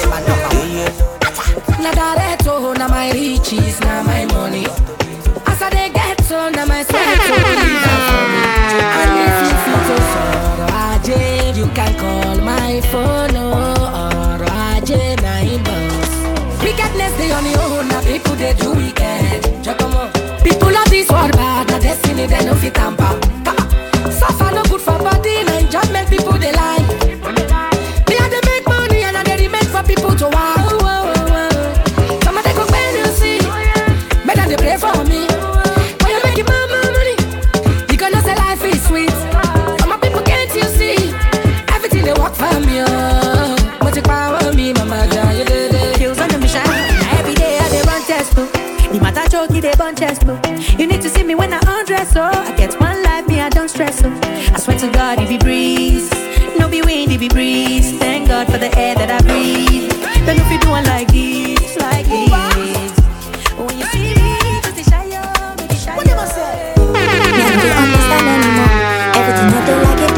Na directo, na my riches, na my money. As I dey get so, na my sweat, so leave that for me. And if you feel so sorrow, Ajay, you can call my phone, oh, or Ajay, na him boss. Wickedness, they on the own, na people they do wicked. Just come on. People of this world bad, na destiny, they no fit tamper. Suffer no good for body, na enjoyment, people they lie. Me and they make money, and I they make for people to walk. Some of them go when you see, better they pray for me. When you make your mama money, you gonna say life is sweet. Some of people can't you see, everything they work for me. Oh, but you power me, mama, you did it. Kills on the mission. Every day I they run test no. The matter choky they burn chest no. You need to see me when I undress so. I get one life, me I don't stress so. I swear to God if he breeze, no be wind if he breeze. Thank God for the air that I breathe. Then if you do one like this, like this. When you see me, just be shy, oh, make it shy. What am I say? Me I don't understand anymore. Everything I do like it, they before.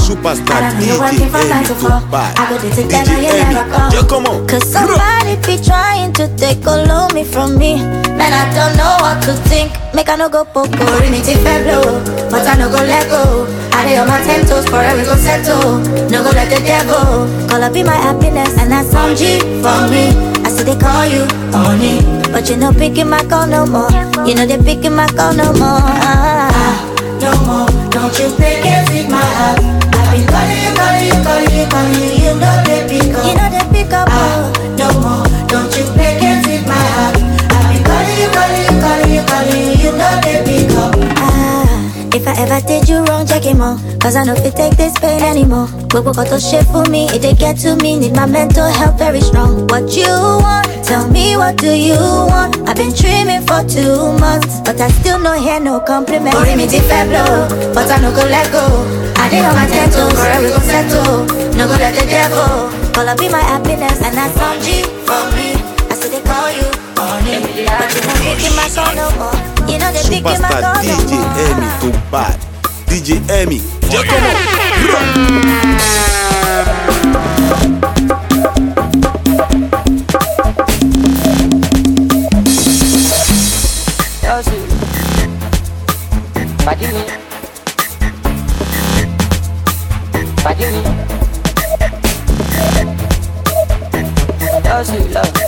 Superstar I don't D know J working from nine to Emi four. tó bad. I go to take D that J and you Emi, never come. yeah, come on. Cause somebody be trying to take all of me from me. Man, I don't know what to think. Make I no go poco, me take fair blow. But I no go let go. I lay on my ten toes, forever go settle. No go let the devil call up be my happiness. And that's some G for me. I see they call you honey, but you no picking my call no more. You know they picking my call no more. Ah, no more, don't you pick and feed my heart. I've been calling you, calling you, calling you, calling you. You know they pick up. You know they pick up. Ah, no more, don't you pick and feed my heart. I've been calling you, calling you, calling you, calling you. You know they pick up. Ah, if I ever did you wrong, check him out. Cause I know if you take this pain anymore. Gbogbo got to shit for me, if they get to me, need my mental health very strong. What you want? Tell me what do you want? I've been dreaming for two months, but I still no hear no compliment. Worry me deep blow, but I no go let go. I did on my ten toes, forever we go settle. No go let the devil call up be my happiness, and that's some G for me. I see they call you honey, but you not picking my call no more. You know they picking my call Superstar no D J more. Emi tó bad. D J Emi, yeah, come on. Padini, Padini, does you love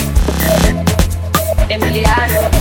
Emiliano?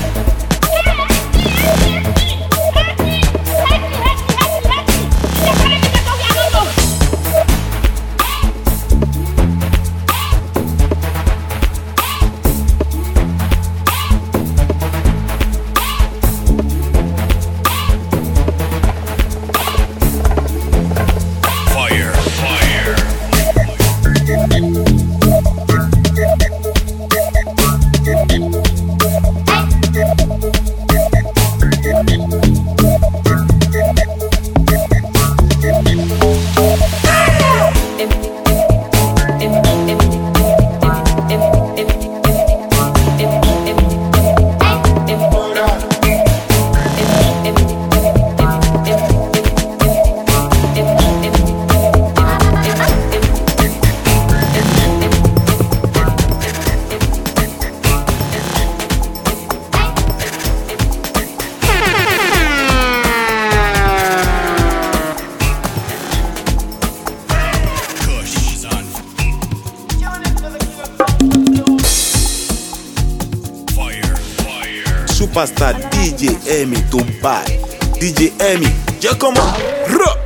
Superstar D J Emi tó bad. D J Emi, yeah, come on. Rock.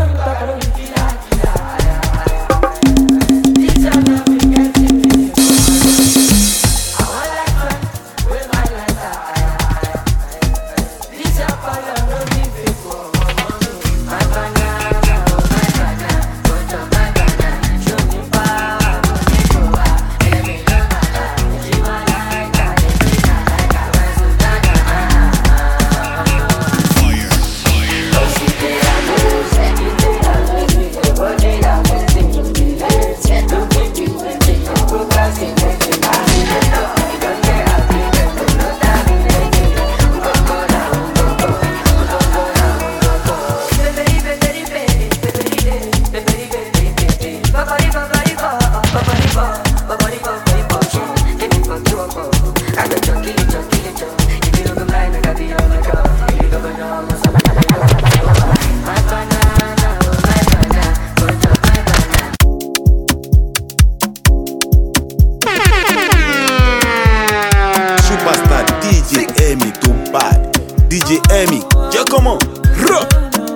D J Emi, yeah, come on, rock.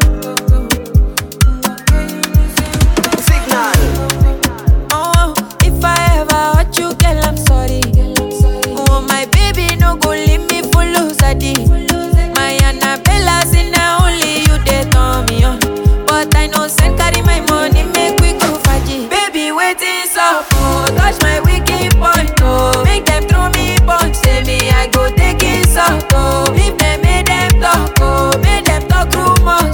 Signal. Oh, if I ever hurt you, girl, I'm sorry. Oh, my baby, no go leave me for losadi. My Annabella, say now only you they turn me on. But I know send carry my money, make we go faji. Baby, waiting so oh, touch my wicked point, oh. Make them throw me punch, say me I go take it so oh. If them make them talk, oh, make them talk rumors.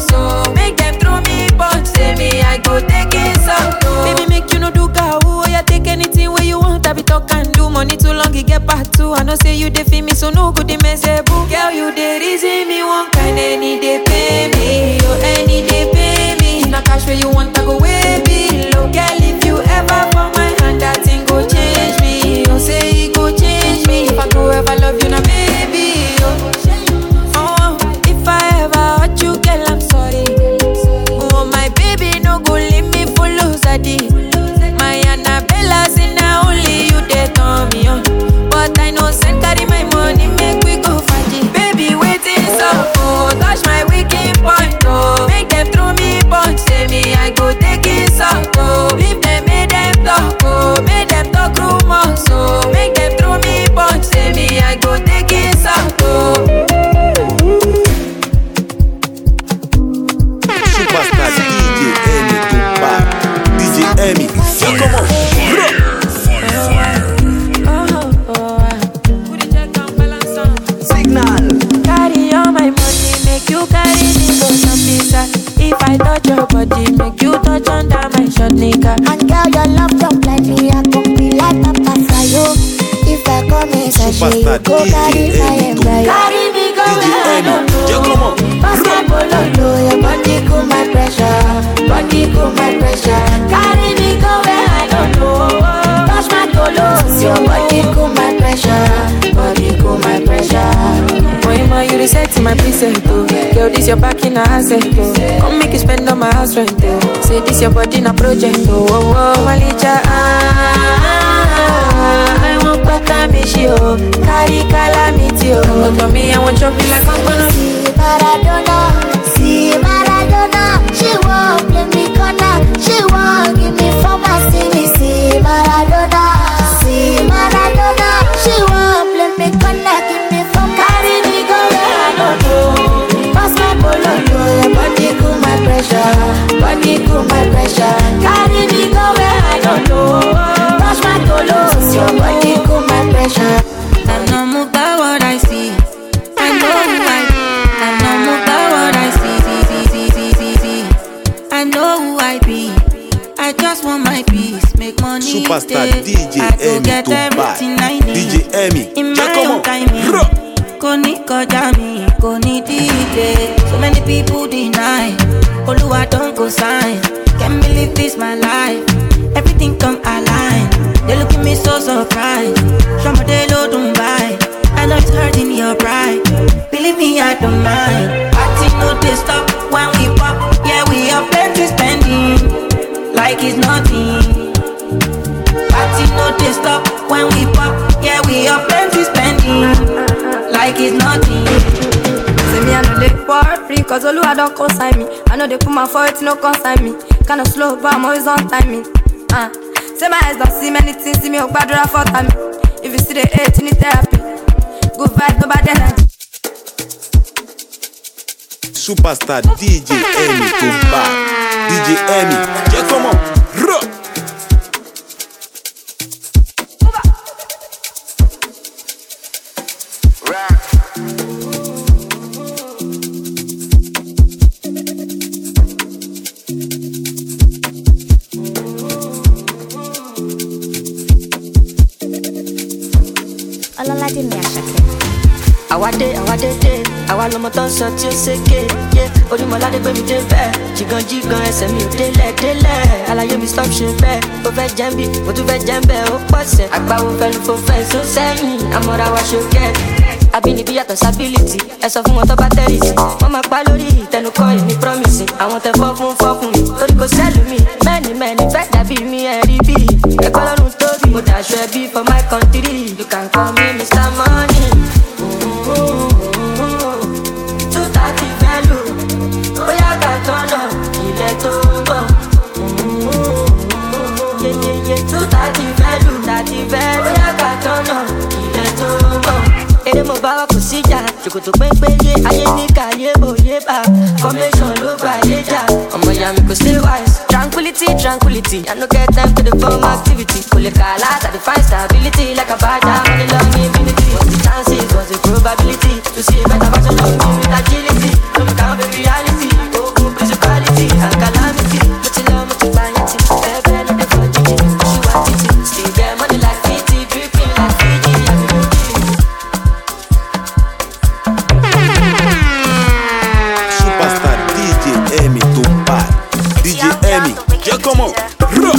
nice, I say you go carry my empire. Carry me go where I don't know. Pass my bololo, your body cool my pressure. Body cool my pressure. Carry me go where I don't know. Touch my tolos, your body cool my pressure. Body cool my pressure. Moima, you reset my preset, oh. Girl, this your back in a asset, oh. Come make you spend on my house rent, oh. Say this your body in a project, oh. Oh, oh, Malicha, ah, I want pata me, she, oh. Carry calamity, oh. Come to me, I want chop you like I'm gonna see Maradona, see Maradona. She won't play me corner. She won't give me for my see me, see Maradona, see Maradona. She won't play me corner, give me for carry me go where I don't know. Pass my polo, your body cool my pressure, body cool my pressure. Carry me go where I don't know. Touch my tolos, your body cool my pressure. I know more about what I see. I know who I be. I know more about what I see. I know who I be. I just want my peace, make money. Superstar stay. D J I go Emi get everything I need. D J Emi, in my own timing. Koni kojami, koni D J. So many people deny. Oluwa don't go sign. Can't believe this my life. Everything come align. They look at me so surprised. Somebody low don't buy. I know it's hurting your pride. Believe me, I don't mind. Party no they stop when we pop. Yeah, we have plenty spending like it's nothing. Party no they stop when we pop. Yeah, we have plenty spending like it's nothing. Say me I know they worry, cause Oluwa don't consign me. I know they put my foot, no consign me. Kinda slow, but I'm always on timing. Uh. Say my eyes don't see many things, see me up bad for time. If you see the hate, you need therapy. Good vibe, no bad energy. Superstar D J Emi Tumba. D J Emi, yeah, come on. Ruh. Ọlọ́ládé mi Àṣàkẹ́. Àwádé àwádé dé, àwa lọmọ tó ń sọ tí ó ṣèké. Orímọ̀ládé gbé mi dé bẹ́ẹ̀, jìgàn jìgàn ẹsẹ̀ mi ò délẹ̀ délẹ̀. Àlàyé mi stop ṣe bẹ́ẹ̀, ó fẹ́ jẹ́ ń bí, mo tún fẹ́ jẹ́ ń bẹ́ẹ̀, ó pọ̀sẹ̀. Àgbáwo fẹ́nu fò fẹ́ só sẹ́yìn, àmọ́ra wa ṣókẹ́. Abínibí yàtọ̀ sábílítì, ẹ sọ fún wọn tó bá tẹ́rì sí. Wọ́n máa pa lórí ìtẹnukọ́ èmi promising. Àwọn tẹ fọ́ fún fọ́ fún mi, torí kò sẹ́lù mi. Mẹ́ni mẹ́ni fẹ́ dàbí mi ẹ̀rí bí. Ẹ̀kọ́ lọ́run tóbi, mo dàṣọ ẹbí for my country. You can call me Mister Money. Two thirty fẹ́lú, bóyá ká tọ́nà ilẹ̀ tó ń bọ̀. Yeyeye two thirty fẹ́lú, thirty fẹ́lú, bóyá ká tọ́nà ilẹ̀ tó ń bọ̀. Èrè mo bá wa kò síjà, ṣòkòtò pépéyé, ayé ní kàyé bòye bá. Formation ló gba ayé jà, ọmọ ìyá mi kò stay wise. Tranquility, tranquility, I no get time for the form activity. Kò lè kà láti define stability like a bad down, money long immunity. What's the chances, what's the probability to see a better version of me with agility? No me count the reality, ogun principality and calamity. Mo ti lọ, mo ti gba yẹn ti, ẹ̀ẹ́bẹ̀ ló dé fọ́ jíjí. She want títí, still get money like fifty, dripping like Fiji, àbí mo kí. Superstar D J Emi Tumba. D J Emi, yeah, come on. Ruh.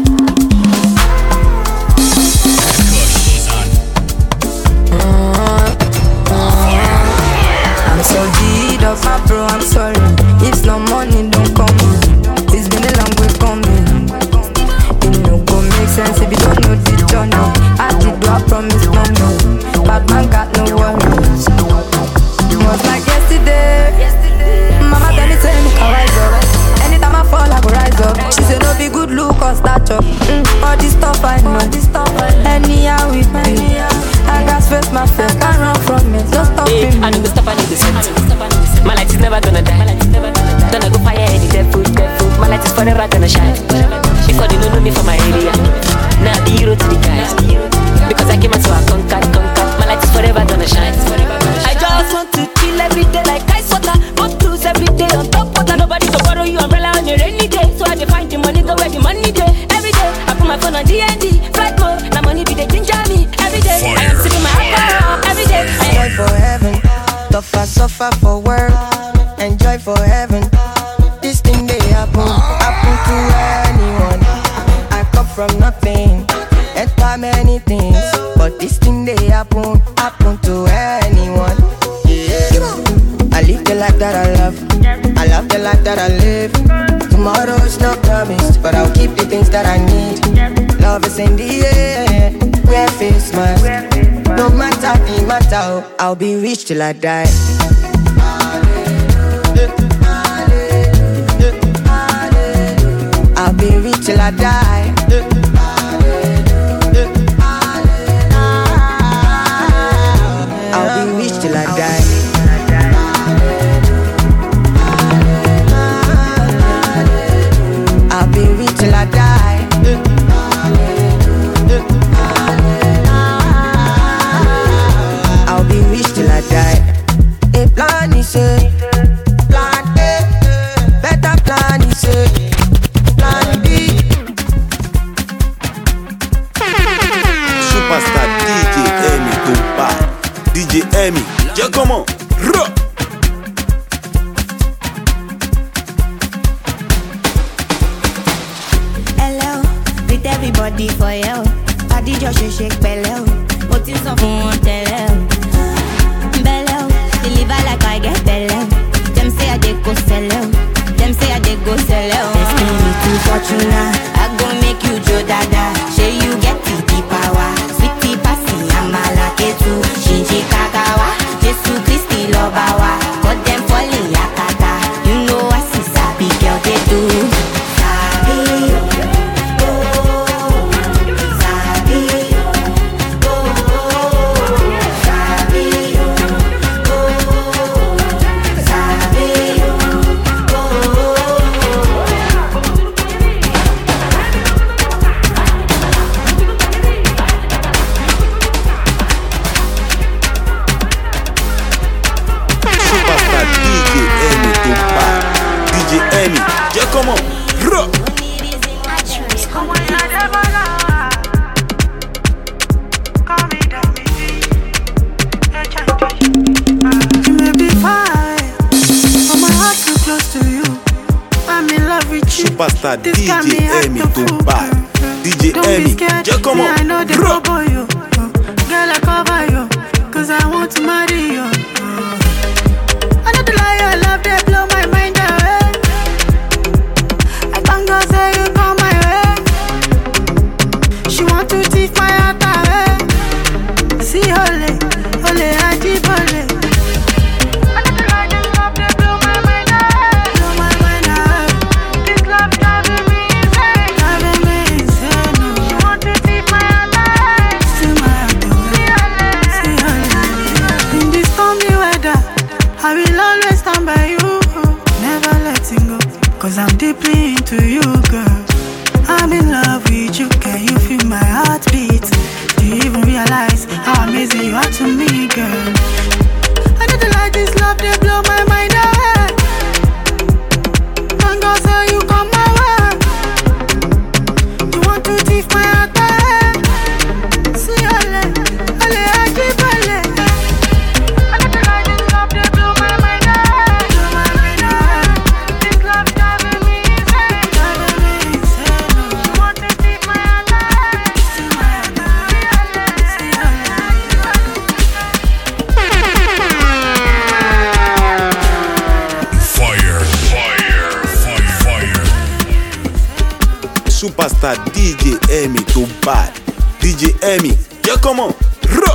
I'm so deed of my bro, I'm sorry. If no money don't come, it's been a long way coming. It no go make sense if you don't know the journey. I did what I promised, no no. Bad man got no worries. It was like yesterday. Mama tell me say me can rise up. Anytime I fall I go rise up. She say no be good look or stature. Mm, all this stuff I know. Anyhow we be. I got face my face, can't run from me. Don't stop hey, me. I need to stop, I need to set. My light is never gonna die. Gonna go fire any devil, devil. My light is forever gonna shine. Because they don't know me from my area. Now I'm the hero to the guys. Because I came out so I conquered, conquered. My light is forever gonna shine. I just want to chill every day like ice water. Go cruise every day on top water. Nobody to borrow you umbrella on a rainy day. So I define the money, go where the money day. Every day I put my phone on D and D. Flight mode, now money be the ginger me. Every day I am sitting my this thing they happen, happen to anyone. Yeah. I live the life that I love, I love the life that I live. Tomorrow is not promised, but I'll keep the things that I need. Love is in the air, wear face mask. No matter the matter, I'll be rich till I die. I'll be rich till I die. I'll be rich till I die. I'll be rich till I die. I'll be rich till I die. A plan is a plan A, better plan is a plan B. Superstar D J Emi ton bad. D J Emi, tiens comment? Ro! Hello, with everybody for you. Body just shake shake belly. What is up for tell belly? Deliver like I get belly. Them say I dey go sell out. Them say I dey go sell out. Destiny to fortuna. I go make you Joe Dada. Say you get the power. Sweetie passy, I'm a lucky too. Shinji Kagawa, Jesus Christi Lobawa. Got them falling yakata. You know I see sabi girl they do. Sabi, oh, sabi, oh, sabi, oh, sabi, Superstar D J Emi ton bad. D J Emi, tiens comment? Ro! You may be fine, but my heart too close to you. I'm in love with you. Superstar D This got me J Emi acting ton fool. bad. D J Don't be Emi, scared, tiens me, comment? I know they Ro! trouble you. Girl, I cover you, cause I want to marry you. I know the lie, I love, they blow my mind away. I thank God say you come my way. She want to thief my heart away. See, ole, ole, ajibole. I know the lie, they love, they blow my mind away. Blow my mind away. This love driving me insane. Driving me insane, no. She want to thief my heart away. See my heart away. See, ole, in this stormy weather, I will always stand by you, never letting go. Cause I'm deeply into you, girl. I'm in love with you, can you feel my heartbeat? Do you even realize how amazing you are to me, girl? I know the light is love, they blow my mind away. Thank God say you come my way. You want to thief my heart away. See, ole, ole, ajibole. I know the light is love, they blow my mind away. Blow my mind away. This love driving me insane. Driving me insane. You want to thief my heart away. See my heart away. See ole, Fire, fire, fire, fire. Superstar D J Emi ton bad. D J Emi, tiens comment? Ro!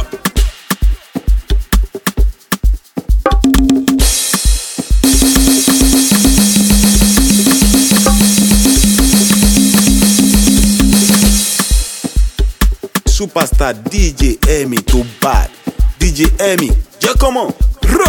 Superstar D J Emi ton bad. D J Emi, tiens comment? Ro!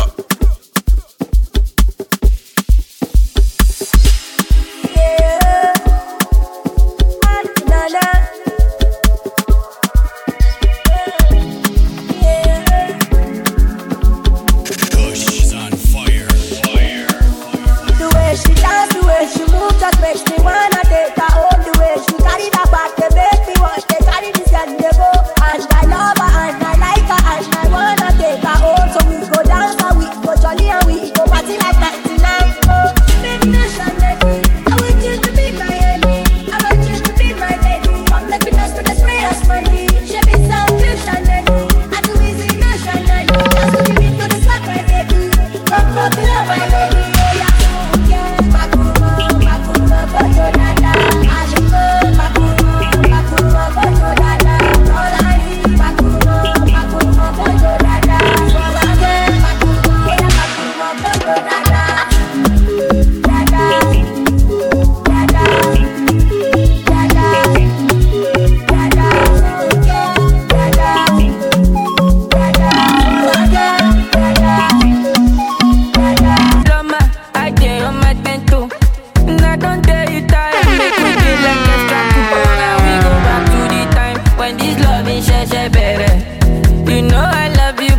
Kush is on fire, fire. The way she dance, the way she move, just makes me wanna take her home. The way she carry that back, they make me want to carry this girl, they go. And I love her, and I like her, and I wanna take her home. So we go dance and we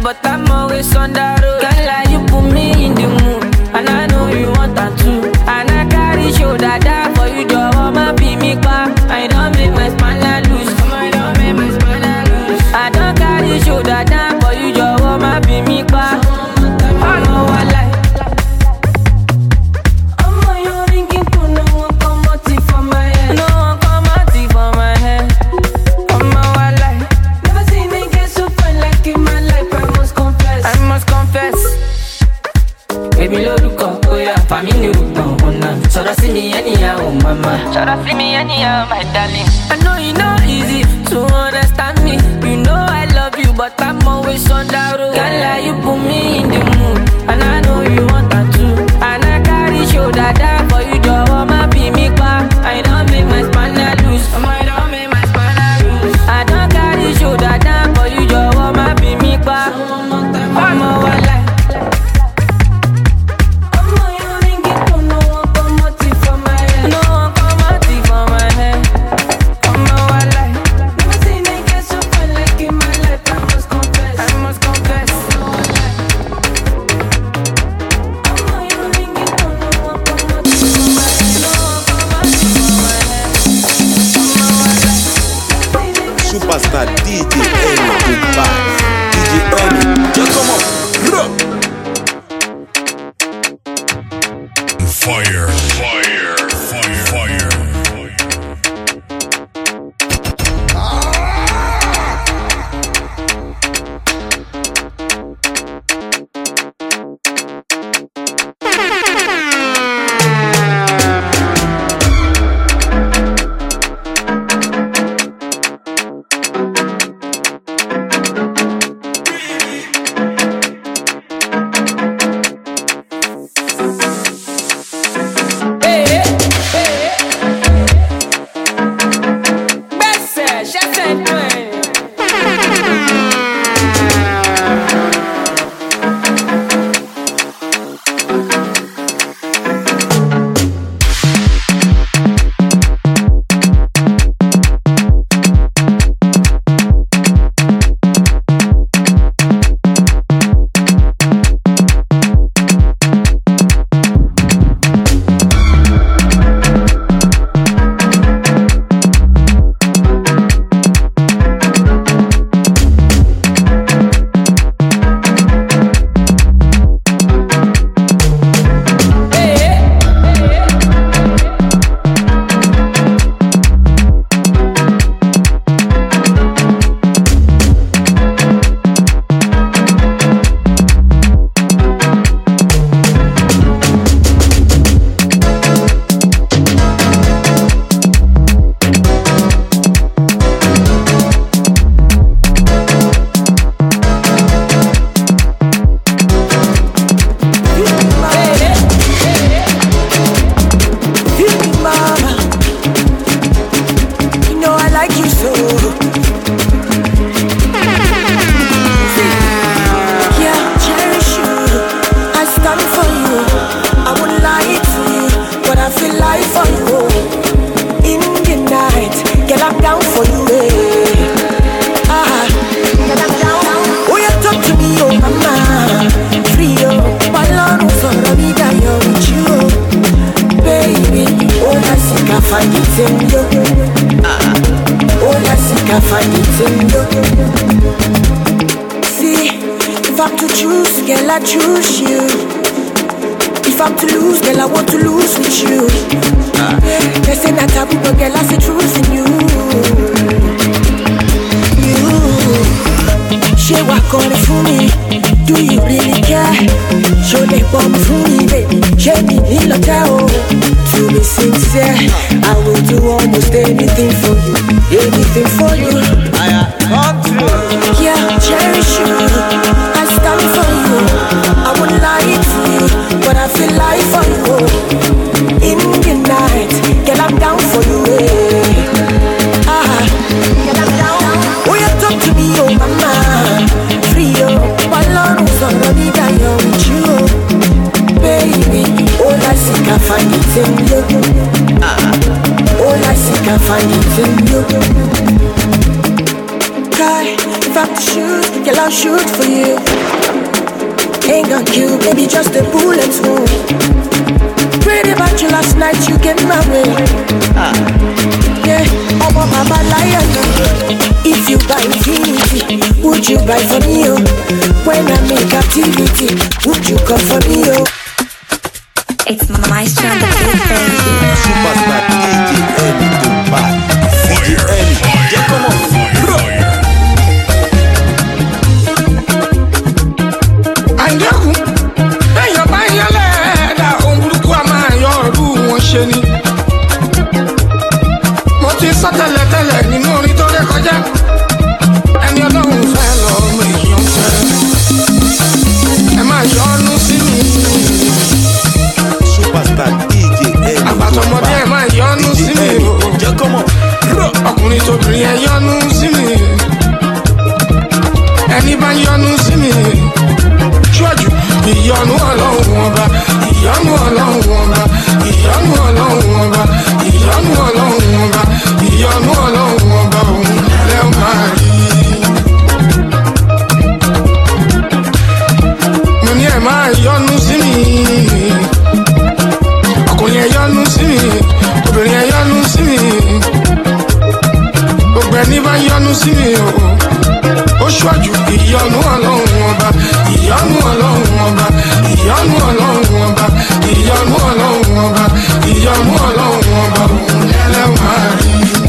but I'm always on the road. Girl, like you put me in the mood, and I know you want that too. And I carry shoulder down for you, just wanna be me back. I don't make my spanner loose. I don't make my spanner loose. I don't carry shoulder down for you, just wanna be me back. I know I like. Baby, look up, oh yeah, family look down, oh nah. So don't see me anyhow, oh mama. So don't see me anyhow, my darling. I know you know easy to understand me. You know I love you, but I'm always on the road. Girl, like you put me in the mood, and I know you want that too. And I carry shoulder down for you, just wanna be me back. I don't make my spanner loose. I don't make my spanner loose. I don't carry shoulder down for you, just wanna be me back. I'm a wild life. Superstar D J Emi Dubai. D J Emi, just come on. Fire, fire, fire, fire. If I'm to shoot guns, girl, I'll shoot for you. Ain't gon' kill, baby, just a bullet wound. Prayed about you last night, you get my way. Ah. Yeah, I'm a mama lion. If you buy infinity, would you buy for me, oh? When I make activity, would you come for me, oh? It's my strand of Superstar D J Emi Dubai. D J Emi, yeah, come on. Anjaku, eyan ba yan leda, ohun burúkú a máa yọ ọrú wọn ṣe ni. Mo ti sọ tẹ́lẹ̀tẹ́lẹ̀ nínú orin tó ré kọjá. Ẹni Ọlọ́run fẹ́ lọ ọmọ èèyàn fẹ́. Ẹ máa yọnu sí mi. Superstar D J Emi Dubai. Àgbàtọ̀mọdé ẹ máa yọnu sí mi o. Ọkùnrin tóbìnrin ẹ yọnu sí mi. Ẹni bá yọnu sí mi. Ṣọ́jú ìyọnu Ọlọ́run ọba, ìyọnu Ọlọ́run ọba, ìyọnu Ọlọ́run ọba, ìyọnu Ọlọ́run ọba, ìyọnu Ọlọ́run ọba òun lẹ́ máa rí. Mo ní ẹ máa yọnu sí mi. Ọkùnrin ẹ yọnu sí mi, obìnrin ẹ yọnu sí mi. Gbogbo ẹni bá yọnu sí mi o. Ó ṣọ́jú ìyọnu Ọlọ́run ọba, ìyọnu Ọlọ́run ọba, ìyọnu Ọlọ́run ọba, ìyọnu Ọlọ́run ọba, ìyọnu Ọlọ́run ọba òun lẹ́lẹ́ máa rí.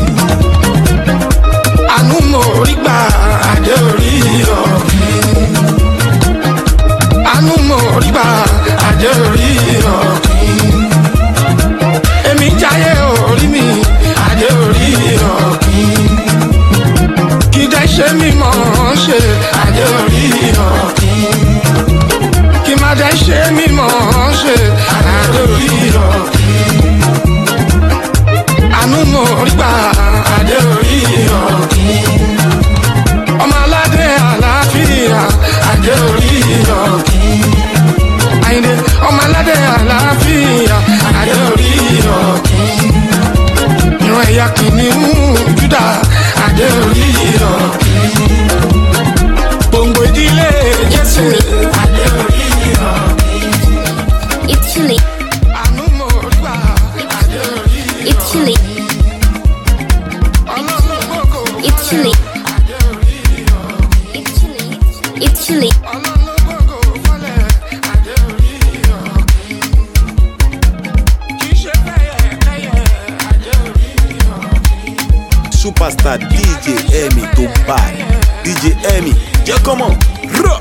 Àánú mo rí gbà adé orí ọ̀gbìn. Àánú mo rí gbà adé orí ọ̀gbìn. Èmi jáyé orí mi adé orí ọ̀gbìn. Kìdá ṣe mi mọ̀ ọ́n ṣe adé orí ọ̀gbìn. Kì má dá ṣe mi mọ̀ ọ́n ṣe adé orí ọ̀gbìn. Àánú mo rí gbà adé orí ọ̀gbìn. Ọmọ aládé àlàáfíà adé orí ọ̀gbìn. Àyìndé ọmọ aládé àlàáfíà adé orí ọ̀gbìn. Ìran ẹ̀yà kìnìún Júdà adé orí ọ̀gbìn. Gbòǹgbò ìdílé Jésù adé orí ọ̀gbìn. It's chilly. Àánú mo rí gbà adé orí ọ̀gbìn. It's chilly. It's chilly. It's chilly. It's chilly. Superstar D J Emi Dubai. D J Emi, yeah, come on. Ruh.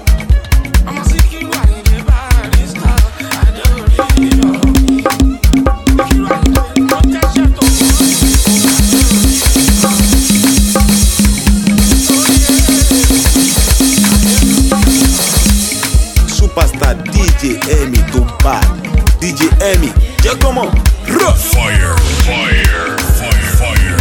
Superstar D J Emi Dubai. D J Emi, yeah, come on. Ruh. Fire, fire, fire, fire.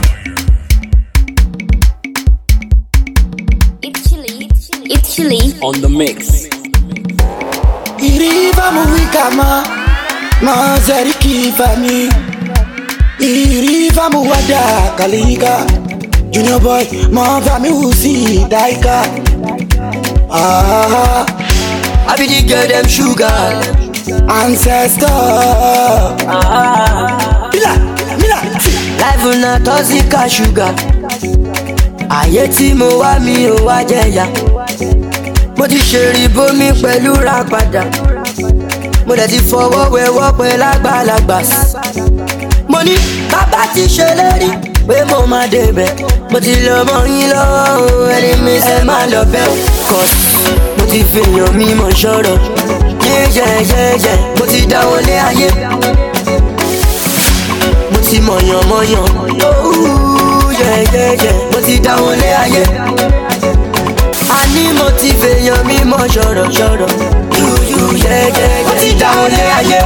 It's chilly. It's chilly. On the mix. Iriva muwikama mazariki fami. Iriva muwada kaliga. Junior boy, my fami usi daika. Ah, I be the girl them sugar ancestor. Ah, mila, mila. life una toxic sugar. Ayé tí mo wá mi ò wá jẹ̀yà. Mo ti ṣèrì bómi pẹ̀lú ra padà. Mo dẹ̀ ti fọwọ́ wẹwọ́ pẹ̀ lágbàlagbà. Mo ní bàbá ti ṣèlérí pé mo máa débẹ̀. Mo ti lọ mọ́ yín lọ́wọ́ o, ẹni mi ṣe máa lọ bẹ́ o. Cause mo ti fèèyàn mímọ̀ ṣọ́rọ̀. Yẹ́yẹ́yẹ́yẹ́ mo ti dáwọ́ lé ayé. Mo ti mọ̀yàn mọ̀yàn. Yẹ́yẹ́yẹ́ mo ti dáwọ́ lé ayé. Àní mo ti fèèyàn mímọ̀ ṣọ̀rọ̀ ṣọ̀rọ̀. Yúyú yẹ́yẹ́ mo ti dáwọ́ lé ayé.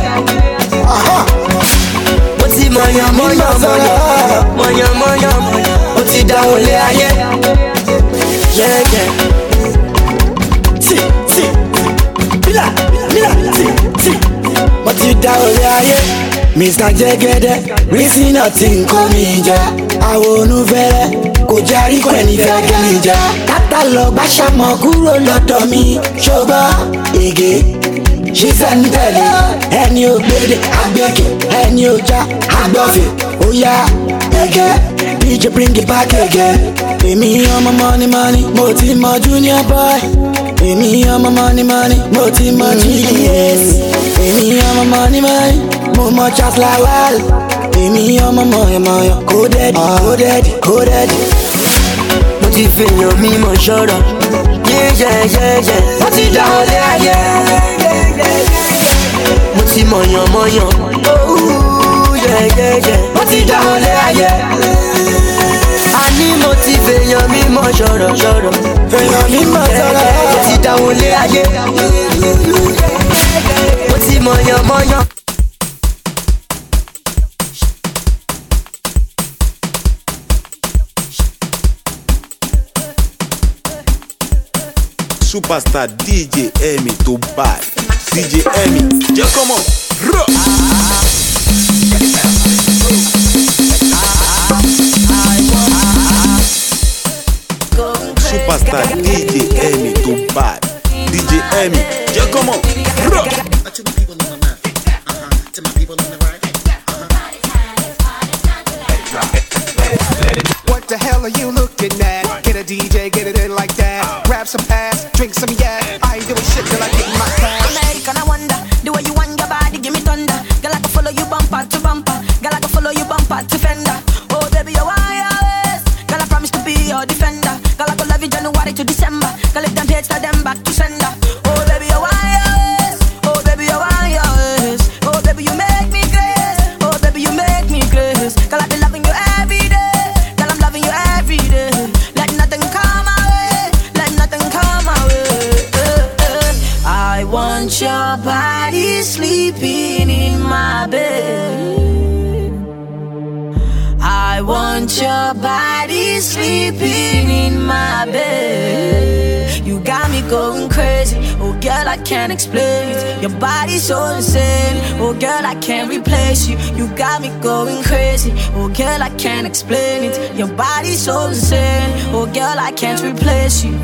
Mo ti mọ̀yàn mọ̀yàn mọ̀yàn mọ̀yàn mọ̀yàn mo ti dáwọ́ lé ayé. Yẹ́yẹ́. Si, si, mila, mila, si, si. Mo ti dáwọ́ lé ayé. Mister Jẹ́gẹ́dẹ́, rísí náà ti ń kó mi jẹ. Àwọn onúfẹ́rẹ́ kò jẹ́ rí kò ní fẹ́ kí mi jẹ́. Tata lọ bá ṣàmọ̀ kúrò lọ́dọ̀ mi. Ṣùgbọ́n ege ṣíṣẹ́ ń tẹ̀lé. Ẹni ò gbédè àgbẹ̀kẹ̀, ẹni ò já àgbọ̀fẹ̀. Ó yá ẹ̀gẹ́, D J bring it back again. Èmi ọmọ money money, mo ti mọ junior boy. Èmi ọmọ money money, mo ti mọ G D S. Èmi ọmọ money money, mo mọ Charles Lawal. Èmi ọmọ mọ̀yọ̀mọ̀yọ̀, coded, coded, coded. Mo ti fèèyàn mímọ̀ ṣọ́rọ̀. Yéyẹyẹyẹ, mo ti dá olé ayé. Mo ti mọ̀yàn mọ̀yàn. Yéyẹyẹ, mo ti dá olé ayé. Àní mo ti fèèyàn mímọ̀ ṣọ́rọ̀ ṣọ́rọ̀. Fèèyàn mímọ̀ ṣọ́rọ̀. Mo ti dá olé ayé. Mo ti mọ̀yàn mọ̀yàn. Superstar D J Emi tó bad. D J Emi, jẹ́ kọ́mọ̀. Superstar D J Emi tó bad. D J Emi, jẹ́ kọ́mọ̀. What the hell are you looking at? Get a D J, get it in like that. Grab some ass, drink some yak. I ain't doing shit till I get my cash. American, I wonder the way you want your body, give me thunder. Girl, I can follow you bumper to bumper. Girl, I can follow you bumper to fender. Oh baby, you're wireless. Girl, I promise to be your defender. Girl, I can love you January to December. Girl, if them dates, tell them back to sender. Oh baby, you're wireless. Oh baby, you're wireless. Oh baby, you make me grace. Oh baby, you make me grace. Girl, I be loving you every day. Girl, I'm loving you every day. Let nothing come my way. Let nothing come my way. Uh, uh. I want your body sleeping in my bed. I want your body sleeping in my bed. You got me going crazy. Oh girl, I can't explain it. Your body's so insane. Oh girl, I can't replace you. You got me going crazy. Oh girl, I can't explain it. Your body's so insane. Oh girl, I can't replace you.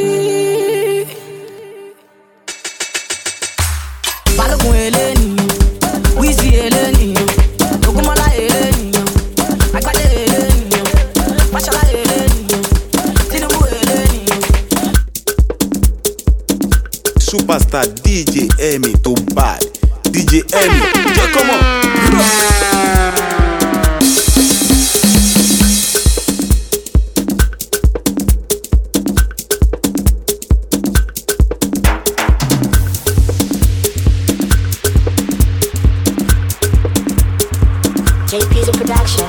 Balogun eleni, Wizzy eleni, Ogunmola eleni, Agbade eleni, Mashola eleni, Tinubu eleni. Superstar D J Emi tó bad. D J Emi, jẹ́ kọ́mọ̀. J P's a production.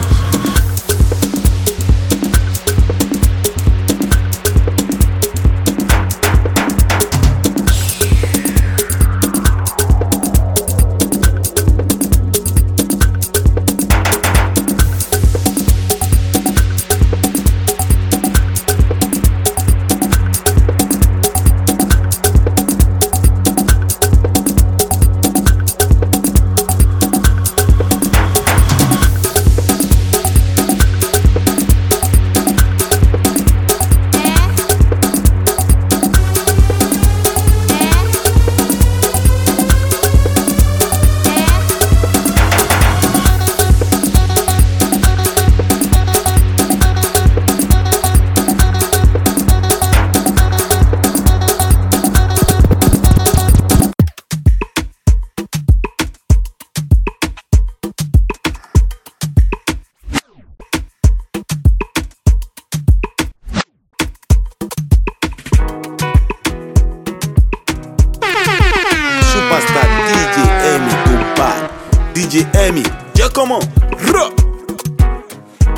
Superstar D J Emi tó bad. D J Emi, jẹ́ kọ́mọ̀.